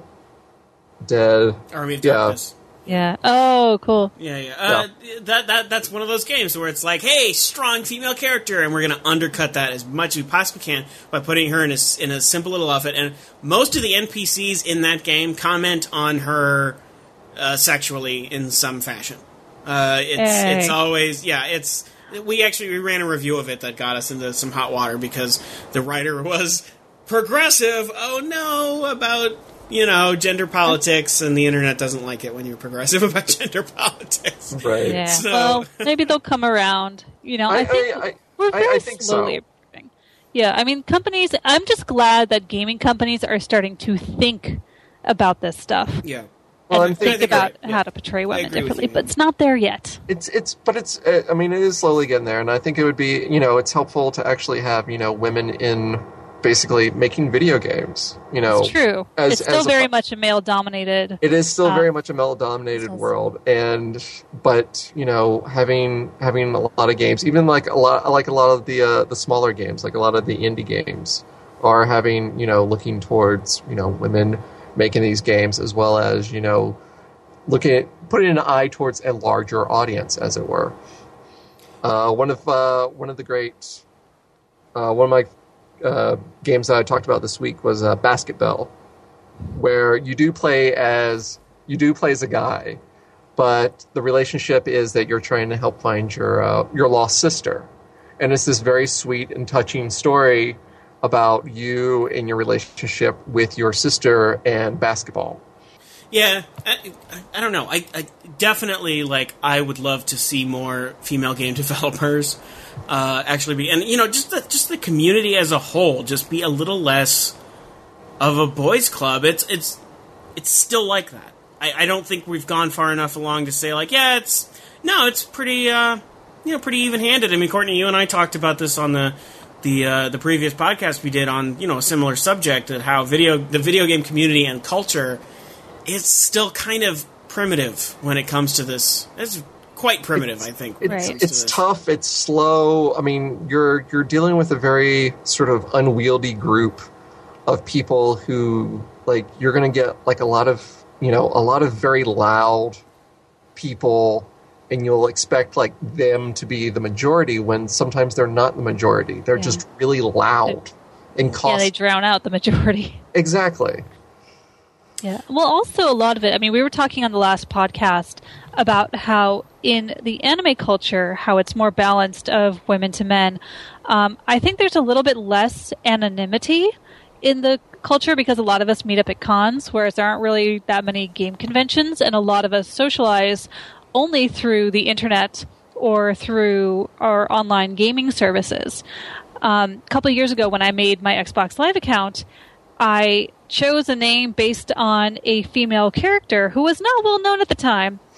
Dead. Army of Yeah. Darkness. Yeah. Oh, cool. Yeah, yeah. Uh, That that that's one of those games where it's like, hey, strong female character, and we're going to undercut that as much as we possibly can by putting her in a s- in a simple little outfit. And most of the N P Cs in that game comment on her uh, sexually in some fashion. Uh, it's Hey. it's always yeah. It's we actually we ran a review of it that got us into some hot water because the writer was progressive. Oh no, about. You know, gender politics, and the internet doesn't like it when you're progressive about gender politics. Right. Yeah. So- Well, maybe they'll come around. You know, I, I- think I- I- we're I- very I think so. slowly improving. Yeah, I mean, companies. I'm just glad that gaming companies are starting to think about this stuff Yeah. Well, and I'm think thinking- about yeah. how to portray women agree with differently. you. But it's not there yet. It's it's but it's uh, I mean, it is slowly getting there, and I think it would be, you know, it's helpful to actually have, you know, women in basically making video games. You know, It's true. as- it's still as a- very much a male-dominated. It is still Uh, very much a male-dominated so- world, and but you know, having having a lot of games, even like a lot like a lot of the uh, the smaller games, like a lot of the indie games, are having, you know, looking towards, you know, women making these games, as well as, you know, looking at putting an eye towards a larger audience, as it were. Uh, one of uh, one of the great uh, one of my uh, games that I talked about this week was uh, Basketball, where you do play as you do play as a guy, but the relationship is that you're trying to help find your uh, your lost sister, and it's this very sweet and touching story about you and your relationship with your sister and basketball. Yeah, I, I, I don't know. I, I definitely, like, I would love to see more female game developers uh, actually be, and, you know, just the, just the community as a whole, just be a little less of a boys' club. It's it's it's still like that. I, I don't think we've gone far enough along to say, like, yeah, it's, no, it's pretty, uh, you know, pretty even-handed. I mean, Courtney, you and I talked about this on the the uh, the previous podcast we did on, you know, a similar subject, that how video the video game community and culture is still kind of primitive when it comes to this. It's quite primitive, It's- I think. When It's it comes to it's this. tough. It's slow. I mean, you're you're dealing with a very sort of unwieldy group of people who, like, you're going to get like a lot of, you know, a lot of very loud people, and you'll expect like them to be the majority when sometimes they're not the majority. They're Yeah. just really loud and Yeah, cost they drown out the majority. exactly. Yeah. Well, also a lot of it. I mean, we were talking on the last podcast about how in the anime culture, how it's more balanced of women to men. Um, I think there's a little bit less anonymity in the culture because a lot of us meet up at cons, whereas there aren't really that many game conventions, and a lot of us socialize only through the internet or through our online gaming services. Um, a couple of years ago, when I made my Xbox Live account, I chose a name based on a female character who was not well known at the time,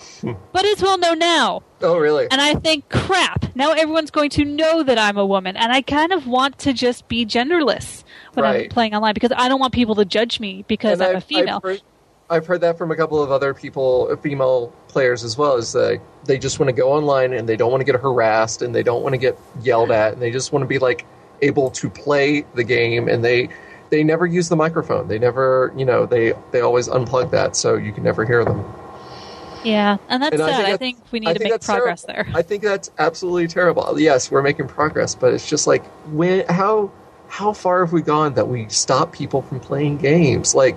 but it's well known now. Oh, really? And I think, crap, now everyone's going to know that I'm a woman. And I kind of want to just be genderless when Right. I'm playing online because I don't want people to judge me because And I'm I've- a female. I've heard, I've heard that from a couple of other people, uh, female players as well, is that they just want to go online and they don't want to get harassed and they don't want to get yelled at and they just want to be like able to play the game, and they they never use the microphone. They never, you know, they, they always unplug that so you can never hear them. Yeah, and that's And I sad. think I that's- think we need I to think make that's progress terrible. there. I think that's absolutely terrible. Yes, we're making progress, but it's just like when how how far have we gone that we stop people from playing games? Like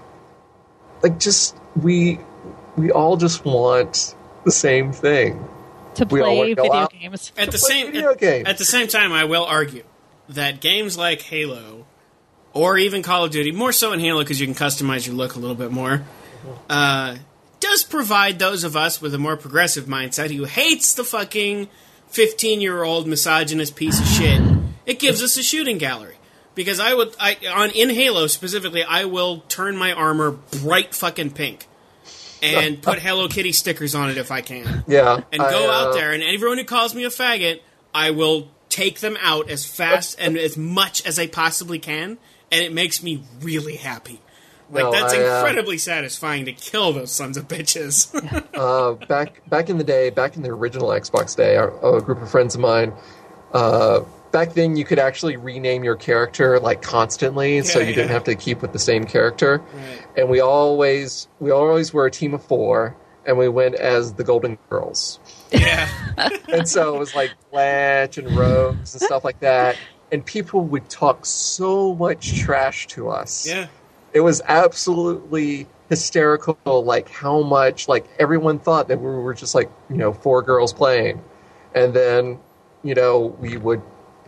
like just we we all just want the same thing. To we all play wanna go video out. games. At the play same video at, games. at the same time, I will argue that games like Halo, or even Call of Duty, more so in Halo because you can customize your look a little bit more, uh, does provide those of us with a more progressive mindset who hates the fucking fifteen-year-old misogynist piece of shit. It gives us a shooting gallery. Because I would, I on in Halo specifically, I will turn my armor bright fucking pink and put Hello Kitty stickers on it if I can. Yeah. And I, go uh, out there, and everyone who calls me a faggot, I will take them out as fast and as much as I possibly can, and it makes me really happy. Like, No, that's I, uh, incredibly satisfying to kill those sons of bitches. uh, back back in the day, back in the original Xbox day, a, a group of friends of mine, uh, back then you could actually rename your character like constantly, so Yeah, you didn't yeah. have to keep with the same character. Right. And we always we always were a team of four, and we went as the Golden Girls. Yeah. And so it was like Blanche and Rose and stuff like that. And people would talk so much trash to us. Yeah. It was absolutely hysterical, like how much, like everyone thought that we were just like, you know, four girls playing. And then, you know, we would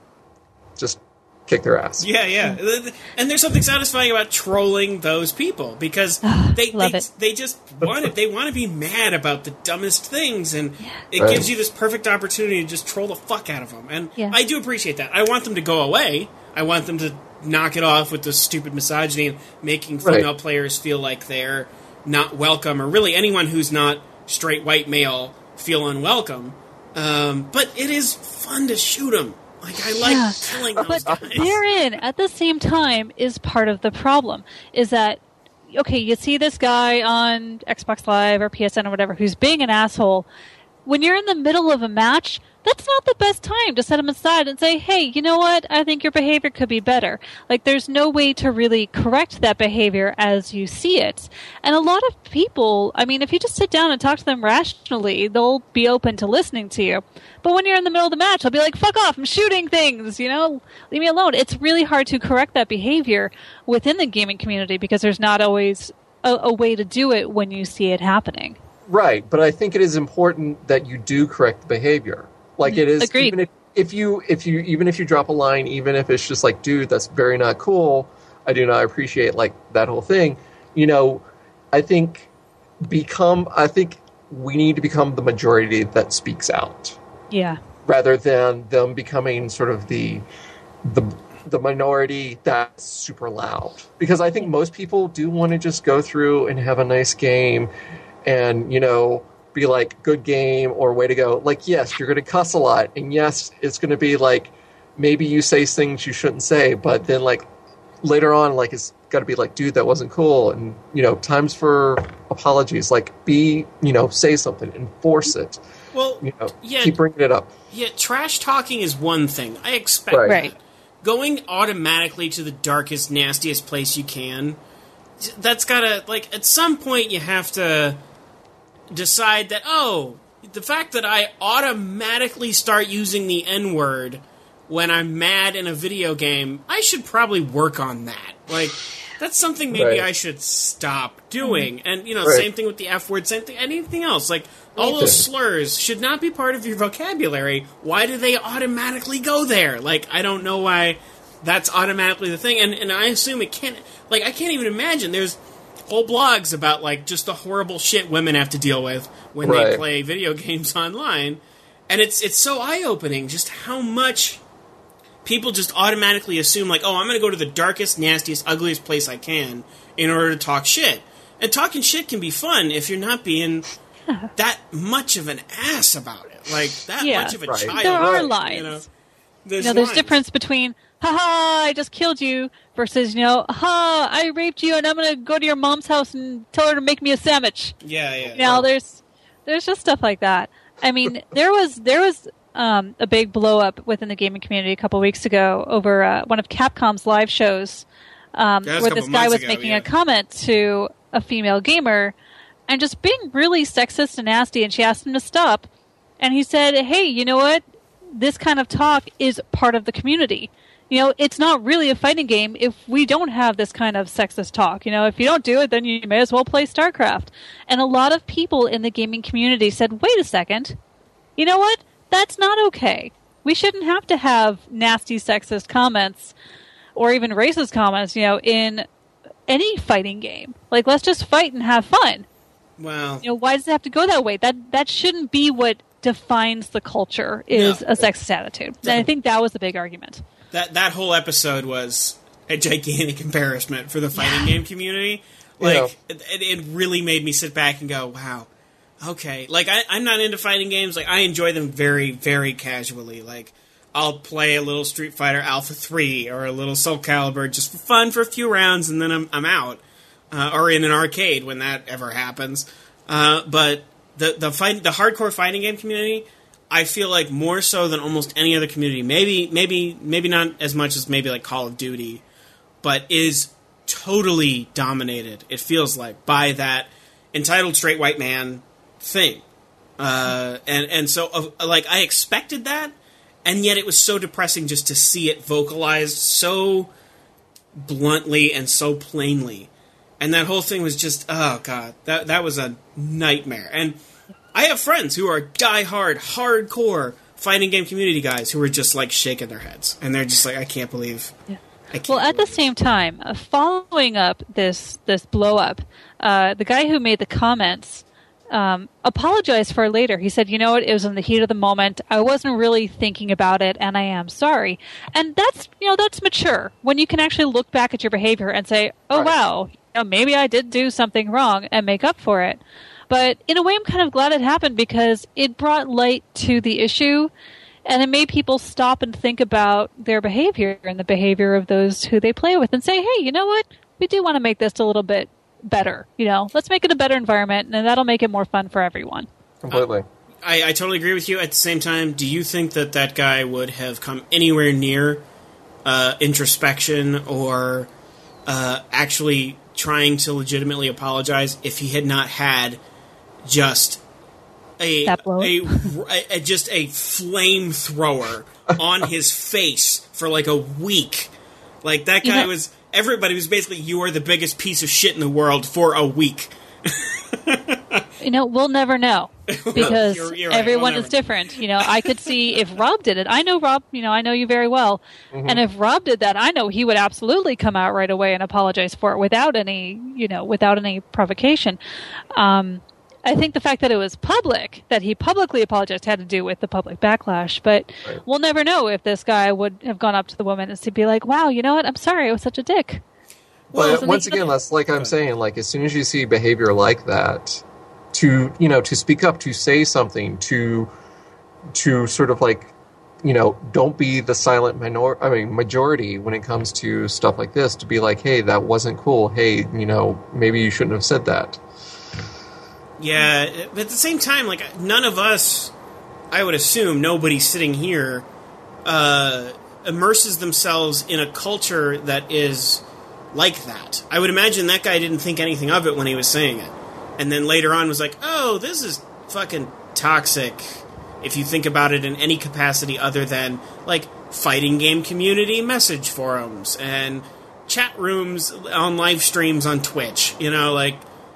just kick their ass. Yeah, yeah. And there's something satisfying about trolling those people because they Love they, it. they just want to, they want to be mad about the dumbest things, and it Right. gives you this perfect opportunity to just troll the fuck out of them. And Yeah. I do appreciate that. I want them to go away. I want them to knock it off with this stupid misogyny and making female Right. players feel like they're not welcome, or really anyone who's not straight white male feel unwelcome. Um, but it is fun to shoot them. Like, I like Yeah. killing those But guys. therein, at the same time, is part of the problem. Is that, okay, you see this guy on Xbox Live or P S N or whatever who's being an asshole. When you're in the middle of a match, that's not the best time to set him aside and say, hey, you know what? I think your behavior could be better. Like, there's no way to really correct that behavior as you see it. And a lot of people, I mean, if you just sit down and talk to them rationally, they'll be open to listening to you. But when you're in the middle of the match, they'll be like, fuck off, I'm shooting things, you know? Leave me alone. It's really hard to correct that behavior within the gaming community because there's not always a, a way to do it when you see it happening. Right, but I think it is important that you do correct the behavior. Like it is, Agreed. even if, if you if you even if you drop a line, even if it's just like, dude, that's very not cool. I do not appreciate like that whole thing. You know, I think become. I think we need to become the majority that speaks out, Yeah. rather than them becoming sort of the the the minority that's super loud. Because I think most people do want to just go through and have a nice game, and you know, be like, good game or way to go. Like, yes, you're going to cuss a lot, and yes, it's going to be like maybe you say things you shouldn't say, but then like later on, like it's got to be like, dude, that wasn't cool, and you know, times for apologies. Like, be, you know, say something, enforce it. Well, You know, yeah, keep bringing it up. yeah, trash talking is one thing. I expect Right. that. Right. Going automatically to the darkest, nastiest place you can, that's gotta, like, at some point you have to decide that, oh, the fact that I automatically start using the N-word when I'm mad in a video game, I should probably work on that. Like, that's something maybe Right. I should stop doing. And, you know, Right. same thing with the F word, same thing, anything else. Like, all those slurs should not be part of your vocabulary. Why do they automatically go there? Like, I don't know why that's automatically the thing. And, and I assume it can't, like, I can't even imagine. There's whole blogs about, like, just the horrible shit women have to deal with when they Right. play video games online. And it's it's so eye-opening just how much people just automatically assume, like, oh, I'm going to go to the darkest, nastiest, ugliest place I can in order to talk shit. And talking shit can be fun if you're not being Yeah. that much of an ass about it. Like, that Yeah. much of a Right. child. There are right, lines. You know, there's, You know, there's lines. difference between, haha, I just killed you, versus, you know, ha, I raped you and I'm going to go to your mom's house and tell her to make me a sandwich. Yeah, yeah. You know, there's there's just stuff like that. I mean, there was there was um, a big blow up within the gaming community a couple weeks ago over uh, one of Capcom's live shows, um, That was a where couple this guy months was ago, making yeah. a comment to a female gamer and just being really sexist and nasty, and she asked him to stop, and he said, "Hey, you know what? This kind of talk is part of the community. You know, it's not really a fighting game if we don't have this kind of sexist talk. You know, if you don't do it, then you may as well play StarCraft." And a lot of people in the gaming community said, wait a second, you know what? That's not okay. We shouldn't have to have nasty sexist comments or even racist comments, you know, in any fighting game. Like, let's just fight and have fun. Well, You know, why does it have to go that way? That that shouldn't be what defines the culture, is No. a sexist attitude. And I think that was the big argument. that that whole episode was a gigantic embarrassment for the fighting game community. Like, Yeah. it, it really made me sit back and go, wow, okay. Like, I, I'm not into fighting games. Like, I enjoy them very, very casually. Like, I'll play a little Street Fighter Alpha three or a little Soul Calibur just for fun for a few rounds, and then I'm, I'm out. Uh, or in an arcade when that ever happens. Uh, but the the fight, the hardcore fighting game community, I feel like more so than almost any other community, maybe maybe maybe not as much as maybe like Call of Duty, but is totally dominated, it feels like, by that entitled straight white man thing. Uh, and and so uh, like I expected that, and yet it was so depressing just to see it vocalized so bluntly and so plainly. And that whole thing was just, oh god, that that was a nightmare. And I have friends who are diehard, hardcore fighting game community guys who are just like shaking their heads, and they're just like, I can't believe. Yeah. I can't Well, at the believe same time, uh, following up this this blow up, uh, the guy who made the comments um, apologized for it later. He said, "You know what? It was in the heat of the moment. I wasn't really thinking about it, and I am sorry." And that's you know that's mature when you can actually look back at your behavior and say, "Oh Right. wow, you know, maybe I did do something wrong," and make up for it. But in a way, I'm kind of glad it happened because it brought light to the issue. And it made people stop and think about their behavior and the behavior of those who they play with and say, hey, you know what? We do want to make this a little bit better. You know, let's make it a better environment, and that'll make it more fun for everyone. Completely. I, I totally agree with you. At the same time, do you think that that guy would have come anywhere near uh, introspection or uh, actually trying to legitimately apologize if he had not had just a, That blow. a, a, a just a flamethrower on his face for like a week? Like, that guy Yeah. was... Everybody was basically, you are the biggest piece of shit in the world for a week. You know, we'll never know because You're- you're right. everyone We'll is never- different. You know, I could see if Rob did it. I know Rob, you know, I know you very well. Mm-hmm. And if Rob did that, I know he would absolutely come out right away and apologize for it without any, you know, without any provocation. Um, I think the fact that it was public, that he publicly apologized, had to do with the public backlash. But Right. we'll never know if this guy would have gone up to the woman and to be like, wow, you know what? I'm sorry. I was such a dick. Well, But once again, that's like I'm saying, like as soon as you see behavior like that, to you know, to speak up, to say something, to to sort of like, you know, don't be the silent minor I mean majority when it comes to stuff like this, to be like, hey, that wasn't cool. Hey, you know, maybe you shouldn't have said that. Yeah, but at the same time, like, none of us, I would assume, nobody sitting here, uh, immerses themselves in a culture that is like that. I would imagine that guy didn't think anything of it when he was saying it. And then later on was like, oh, this is fucking toxic, if you think about it in any capacity other than, like, fighting game community message forums and chat rooms on live streams on Twitch. You know, like,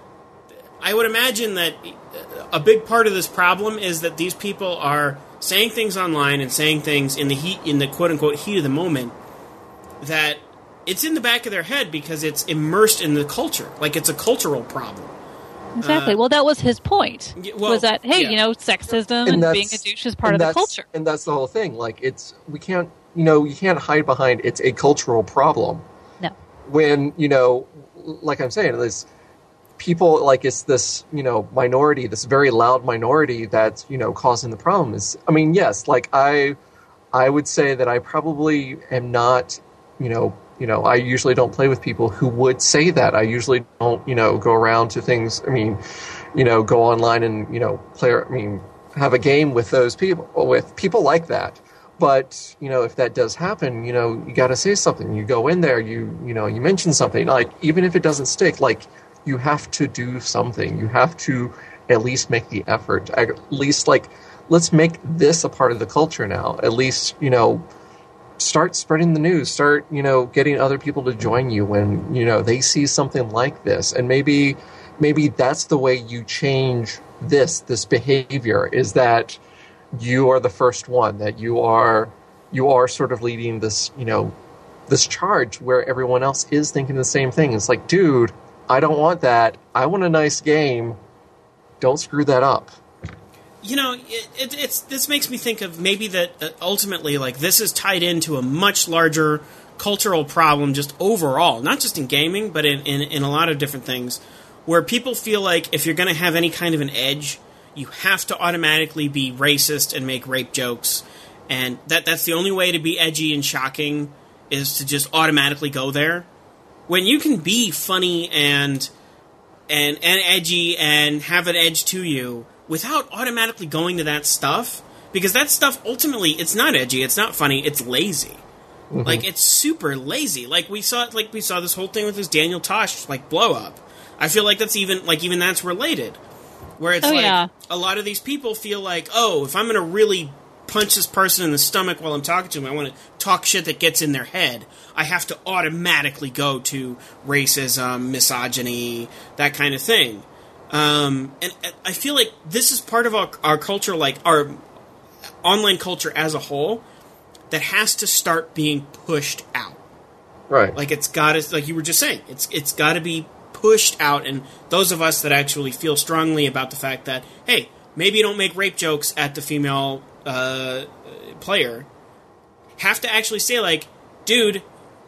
I would imagine that a big part of this problem is that these people are saying things online and saying things in the heat, in the quote-unquote heat of the moment, that it's in the back of their head because it's immersed in the culture. Like, it's a cultural problem. Exactly. Uh, well, that was his point. y- well, was that, hey, yeah. you know, sexism and, that's- being a douche is part of and the that's- culture. And that's the whole thing. Like it's we can't you know, you can't hide behind it's a cultural problem. No. When, you know, like I'm saying, this people, like, it's this, you know, minority, this very loud minority that's, you know, causing the problem. Is, I mean, yes, like, I I would say that I probably am not, you know, you know, I usually don't play with people who would say that. I usually don't, you know, go around to things, I mean, you know, go online and, you know, play, I mean, have a game with those people, with people like that. But, you know, if that does happen, you know, you got to say something. You go in there, you, you know, you mention something, like, even if it doesn't stick, like, you have to do something. You have to at least make the effort. At least, like, let's make this a part of the culture now. At least, you know, start spreading the news. Start, you know, getting other people to join you when, you know, they see something like this. And maybe, maybe that's the way you change this, this behavior, is that you are the first one, that you are, you are sort of leading this, you know, this charge where everyone else is thinking the same thing. It's like, dude, I don't want that. I want a nice game. Don't screw that up. You know, it, it, it's this makes me think of maybe that uh, ultimately, like, this is tied into a much larger cultural problem just overall, not just in gaming, but in, in, in a lot of different things, where people feel like if you're going to have any kind of an edge, you have to automatically be racist and make rape jokes, and that that's the only way to be edgy and shocking, is to just automatically go there. When you can be funny and and and edgy and have an edge to you without automatically going to that stuff, because that stuff ultimately, it's not edgy, it's not funny, it's lazy. Mm-hmm. Like, it's super lazy. Like we saw, like we saw this whole thing with this Daniel Tosh like blow up. I feel like that's even like even that's related, where it's oh, like yeah. a lot of these people feel like, oh, if I'm going to really punch this person in the stomach while I'm talking to them, I want to talk shit that gets in their head, I have to automatically go to racism, misogyny, that kind of thing. Um, and, and I feel like this is part of our, our culture, like our online culture as a whole, that has to start being pushed out. Right. Like, it's got to, like you were just saying, it's it's got to be pushed out, and those of us that actually feel strongly about the fact that, hey, maybe don't make rape jokes at the female uh, player, have to actually say, like, dude,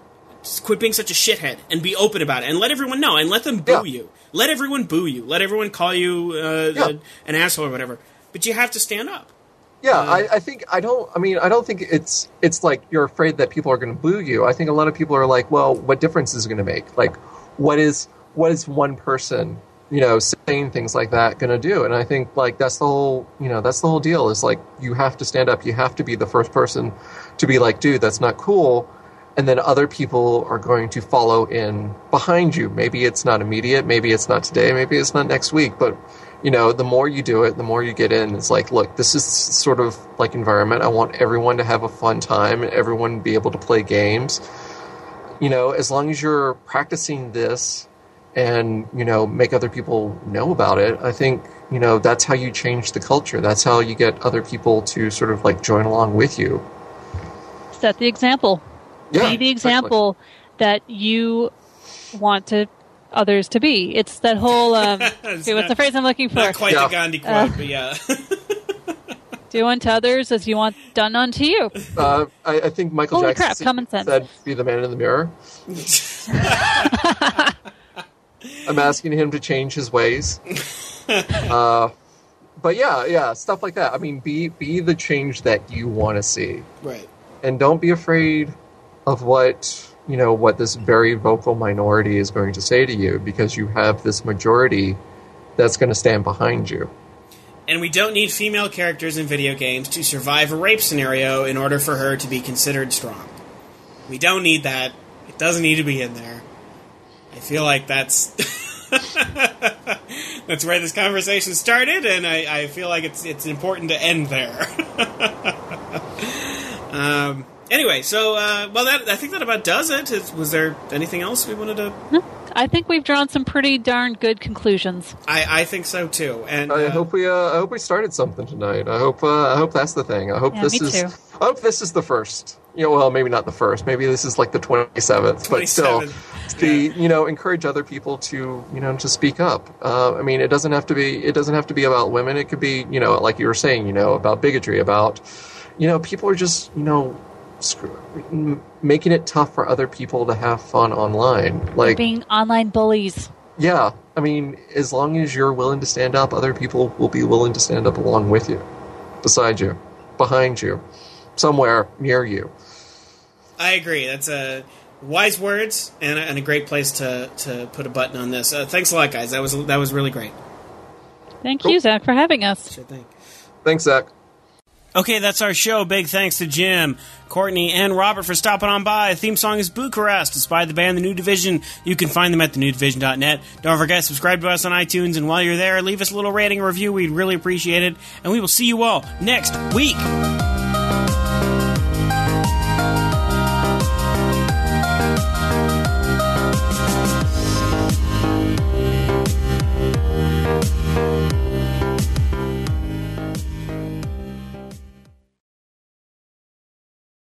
quit being such a shithead, and be open about it, and let everyone know, and let them boo yeah. you. Let everyone boo you. Let everyone call you uh, yeah. a, an asshole or whatever. But you have to stand up. Yeah, uh, I, I think, I don't, I mean, I don't think it's, it's like you're afraid that people are going to boo you. I think a lot of people are like, well, what difference is it going to make? Like, what is, what is one person, you know, saying things like that going to do? And I think, like, that's the whole, you know, that's the whole deal, is like, you have to stand up. You have to be the first person to be like, dude, that's not cool. And then other people are going to follow in behind you. Maybe it's not immediate. Maybe it's not today. Maybe it's not next week. But, you know, the more you do it, the more you get in. It's like, look, this is sort of like environment. I want everyone to have a fun time and everyone be able to play games. You know, as long as you're practicing this and, you know, make other people know about it, I think, you know, that's how you change the culture. That's how you get other people to sort of like join along with you. Set the example. Yeah, be the example exactly. that you want to others to be. It's that whole um, okay, what's not, the phrase I'm looking for? Not quite yeah. the Gandhi quote, uh, but yeah. Do unto others as you want done unto you. Uh, I, I think Michael Holy Jackson crap, common sense. said, "Be the man in the mirror." I'm asking him to change his ways. Uh, but yeah, yeah, stuff like that. I mean, be be the change that you want to see. Right. And don't be afraid of what, you know, what this very vocal minority is going to say to you, because you have this majority that's going to stand behind you. And we don't need female characters in video games to survive a rape scenario in order for her to be considered strong. We don't need that. It doesn't need to be in there. I feel like that's that's where this conversation started, and I, I feel like it's it's important to end there. um, anyway, so uh, well, that I think that about does it. Is, was there anything else we wanted to? I think we've drawn some pretty darn good conclusions. I, I think so too, and I uh, hope we uh, I hope we started something tonight. I hope uh, I hope that's the thing. I hope Yeah, this me is too. I hope this is the first. You know, well, maybe not the first. Maybe this is like the twenty-seventh. But still, to you know, encourage other people to you know to speak up. Uh, I mean, it doesn't have to be it doesn't have to be about women. It could be you know like you were saying you know about bigotry, about you know people are just you know screw, making it tough for other people to have fun online. Like Being online bullies. yeah, I mean, as long as you're willing to stand up, other people will be willing to stand up along with you, beside you, behind you, somewhere near you. I agree. That's a wise words and a, and a great place to, to put a button on this. Uh, thanks a lot, guys. That was that was really great. Thank Cool. you, Zach, for having us. Sure thing. Thanks, Zach. Okay, that's our show. Big thanks to Jim, Courtney, and Robert for stopping on by. The theme song is Bucharest. It's by the band The New Division. You can find them at the new division dot net. Don't forget, subscribe to us on iTunes, and while you're there, leave us a little rating and review. We'd really appreciate it. And we will see you all next week.